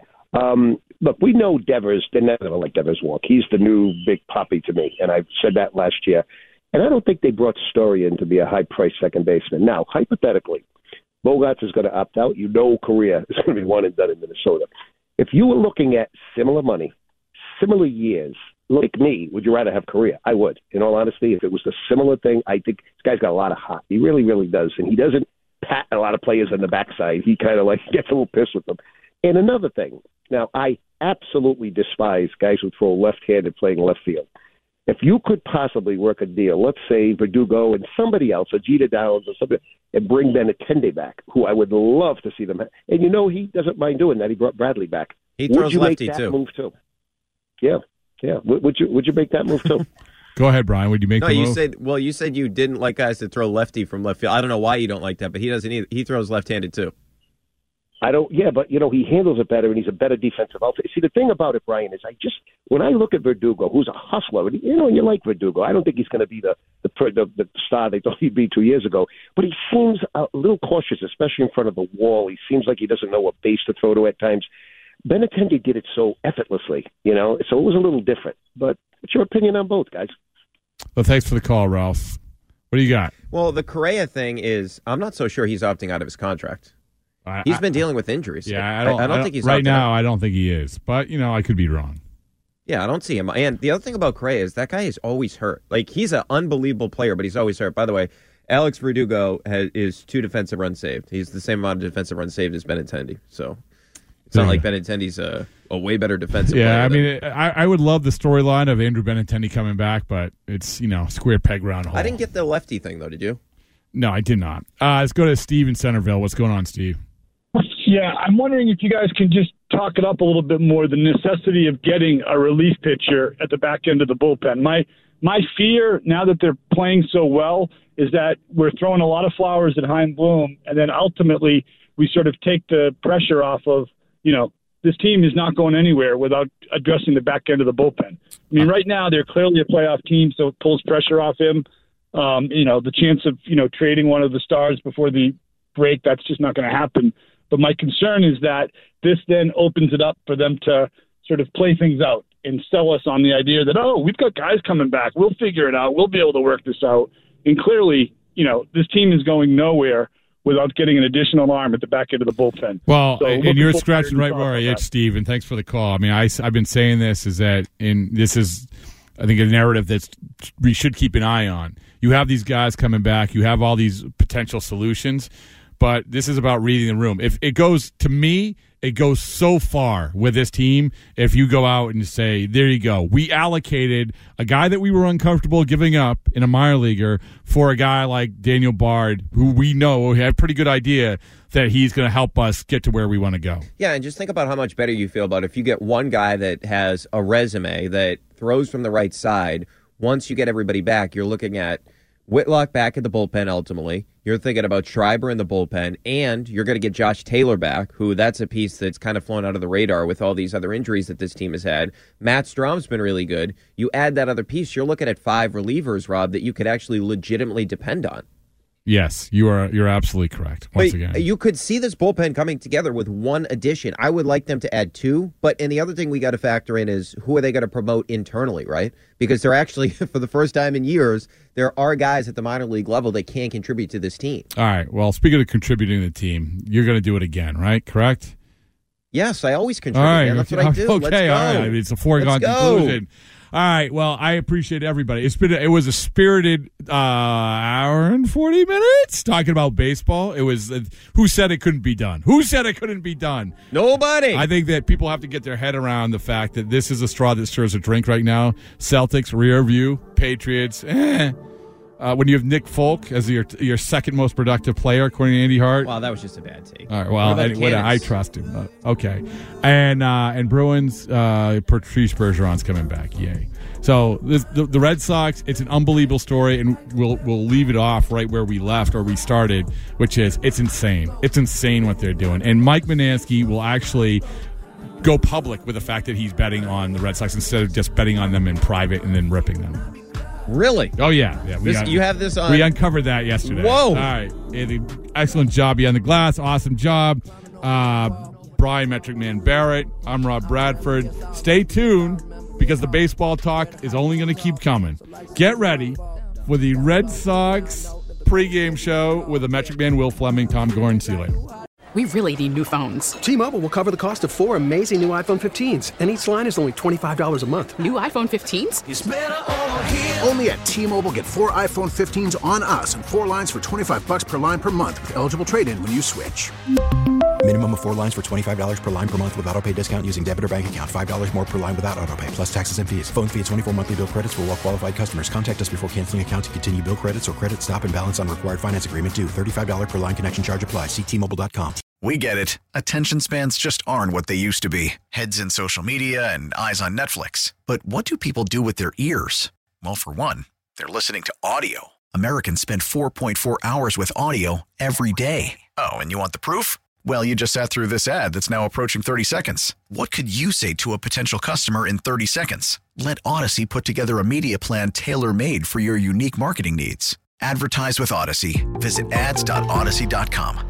look, we know Devers. They're never going to let Devers walk. He's the new big puppy to me, and I said that last year. And I don't think they brought Story in to be a high-priced second baseman. Now, hypothetically, Bogaerts is going to opt out. Correa is going to be one and done in Minnesota. If you were looking at similar money, similar years, like me, would you rather have Correa? I would. In all honesty, if it was a similar thing, I think this guy's got a lot of heart. He really, really does. And he doesn't pat a lot of players on the backside. He kind of gets a little pissed with them. And another thing, now I absolutely despise guys who throw left-handed playing left field. If you could possibly work a deal, let's say Verdugo and somebody else, Jeter Downs or something, and bring Benintendi back, who I would love to see them. And he doesn't mind doing that. He brought Bradley back. He throws lefty too. Would you make that move too? Yeah. Would you make that move too? Go ahead, Brian. Would you make the move? You said you didn't like guys to throw lefty from left field. I don't know why you don't like that, but he doesn't either. He throws left-handed too. I don't. Yeah, but he handles it better, and he's a better defensive outfit. See, the thing about it, Brian, is when I look at Verdugo, who's a hustler, and you like Verdugo. I don't think he's going to be the star they thought he'd be 2 years ago, but he seems a little cautious, especially in front of the wall. He seems like he doesn't know what base to throw to at times. Benintendi did it so effortlessly, so it was a little different. But what's your opinion on both, guys? Well, thanks for the call, Ralph. What do you got? Well, the Correa thing is, I'm not so sure he's opting out of his contract. He's been dealing with injuries. Yeah, I don't think he's right now. I don't think he is, but I could be wrong. Yeah, I don't see him. And the other thing about Correa is that guy is always hurt. Like, he's an unbelievable player, but he's always hurt. By the way, Alex Verdugo is 2 defensive runs saved. He's the same amount of defensive runs saved as Benintendi. So it's not like Benintendi's a way better defensive player. Yeah, I mean, I would love the storyline of Andrew Benintendi coming back, but it's, square peg round hole. I didn't get the lefty thing, though, did you? No, I did not. Let's go to Steve in Centerville. What's going on, Steve? Yeah, I'm wondering if you guys can just talk it up a little bit more, the necessity of getting a relief pitcher at the back end of the bullpen. My fear, now that they're playing so well, is that we're throwing a lot of flowers at Chaim Bloom, and then ultimately we sort of take the pressure off of, this team is not going anywhere without addressing the back end of the bullpen. I mean, right now they're clearly a playoff team, so it pulls pressure off him. The chance of, trading one of the stars before the break, that's just not going to happen. But my concern is that this then opens it up for them to sort of play things out and sell us on the idea that, we've got guys coming back. We'll figure it out. We'll be able to work this out. And clearly, this team is going nowhere without getting an additional arm at the back end of the bullpen. Well, and you're scratching right where I itch, Steve, and thanks for the call. I mean, I've been saying this, I think, a narrative that we should keep an eye on. You have these guys coming back. You have all these potential solutions, but this is about reading the room. If it goes, to me, it goes so far with this team if you go out and say, there you go. We allocated a guy that we were uncomfortable giving up in a minor leaguer for a guy like Daniel Bard, who we know we have a pretty good idea that he's going to help us get to where we want to go. Yeah, and just think about how much better you feel about if you get one guy that has a resume that throws from the right side. Once you get everybody back, you're looking at Whitlock back at the bullpen ultimately. You're thinking about Schreiber in the bullpen, and you're going to get Josh Taylor back, who that's a piece that's kind of flown out of the radar with all these other injuries that this team has had. Matt Strom's been really good. You add that other piece, you're looking at 5 relievers, Rob, that you could actually legitimately depend on. Yes, you're absolutely correct. Once again, you could see this bullpen coming together with one addition. I would like them to add 2, and the other thing we got to factor in is who are they going to promote internally, right? Because they're actually, for the first time in years, there are guys at the minor league level that can contribute to this team. All right. Well, speaking of contributing to the team, you're going to do it again, right? Correct? Yes, I always contribute. All right. Man. That's what I do. Okay, Let's go. all right. I mean, it's a foregone conclusion. All right. Well, I appreciate everybody. It was a spirited hour and 40 minutes talking about baseball. It was who said it couldn't be done? Who said it couldn't be done? Nobody. I think that people have to get their head around the fact that this is a straw that stirs a drink right now. Celtics rear view, Patriots. When you have Nick Folk as your second most productive player, according to Andy Hart. Wow, that was just a bad take. All right, well, I trust him. Okay, and Bruins, Patrice Bergeron's coming back. Yay! So the Red Sox, it's an unbelievable story, and we'll leave it off right where we left or we started, which is it's insane. It's insane what they're doing, and Mike Manansky will actually go public with the fact that he's betting on the Red Sox instead of just betting on them in private and then ripping them. Really? Oh, yeah. You have this on? We uncovered that yesterday. Whoa. All right. Excellent job beyond the glass. Awesome job. Brian Metric Man Barrett. I'm Rob Bradford. Stay tuned because the baseball talk is only going to keep coming. Get ready for the Red Sox pregame show with the Metric Man, Will Fleming, Tom Gordon. See you later. We really need new phones. T-Mobile will cover the cost of 4 amazing new iPhone 15s, and each line is only $25 a month. New iPhone 15s? It's better over here. Only at T-Mobile, get 4 iPhone 15s on us and 4 lines for $25 per line per month with eligible trade-in when you switch. Minimum of 4 lines for $25 per line per month with autopay discount using debit or bank account. $5 more per line without autopay, plus taxes and fees. Phone fee at 24 monthly bill credits for well-qualified customers. Contact us before canceling account to continue bill credits or credit stop and balance on required finance agreement due. $35 per line connection charge applies. See T-Mobile.com. We get it. Attention spans just aren't what they used to be. Heads in social media and eyes on Netflix. But what do people do with their ears? Well, for one, they're listening to audio. Americans spend 4.4 hours with audio every day. Oh, and you want the proof? Well, you just sat through this ad that's now approaching 30 seconds. What could you say to a potential customer in 30 seconds? Let Odyssey put together a media plan tailor-made for your unique marketing needs. Advertise with Odyssey. Visit ads.odyssey.com.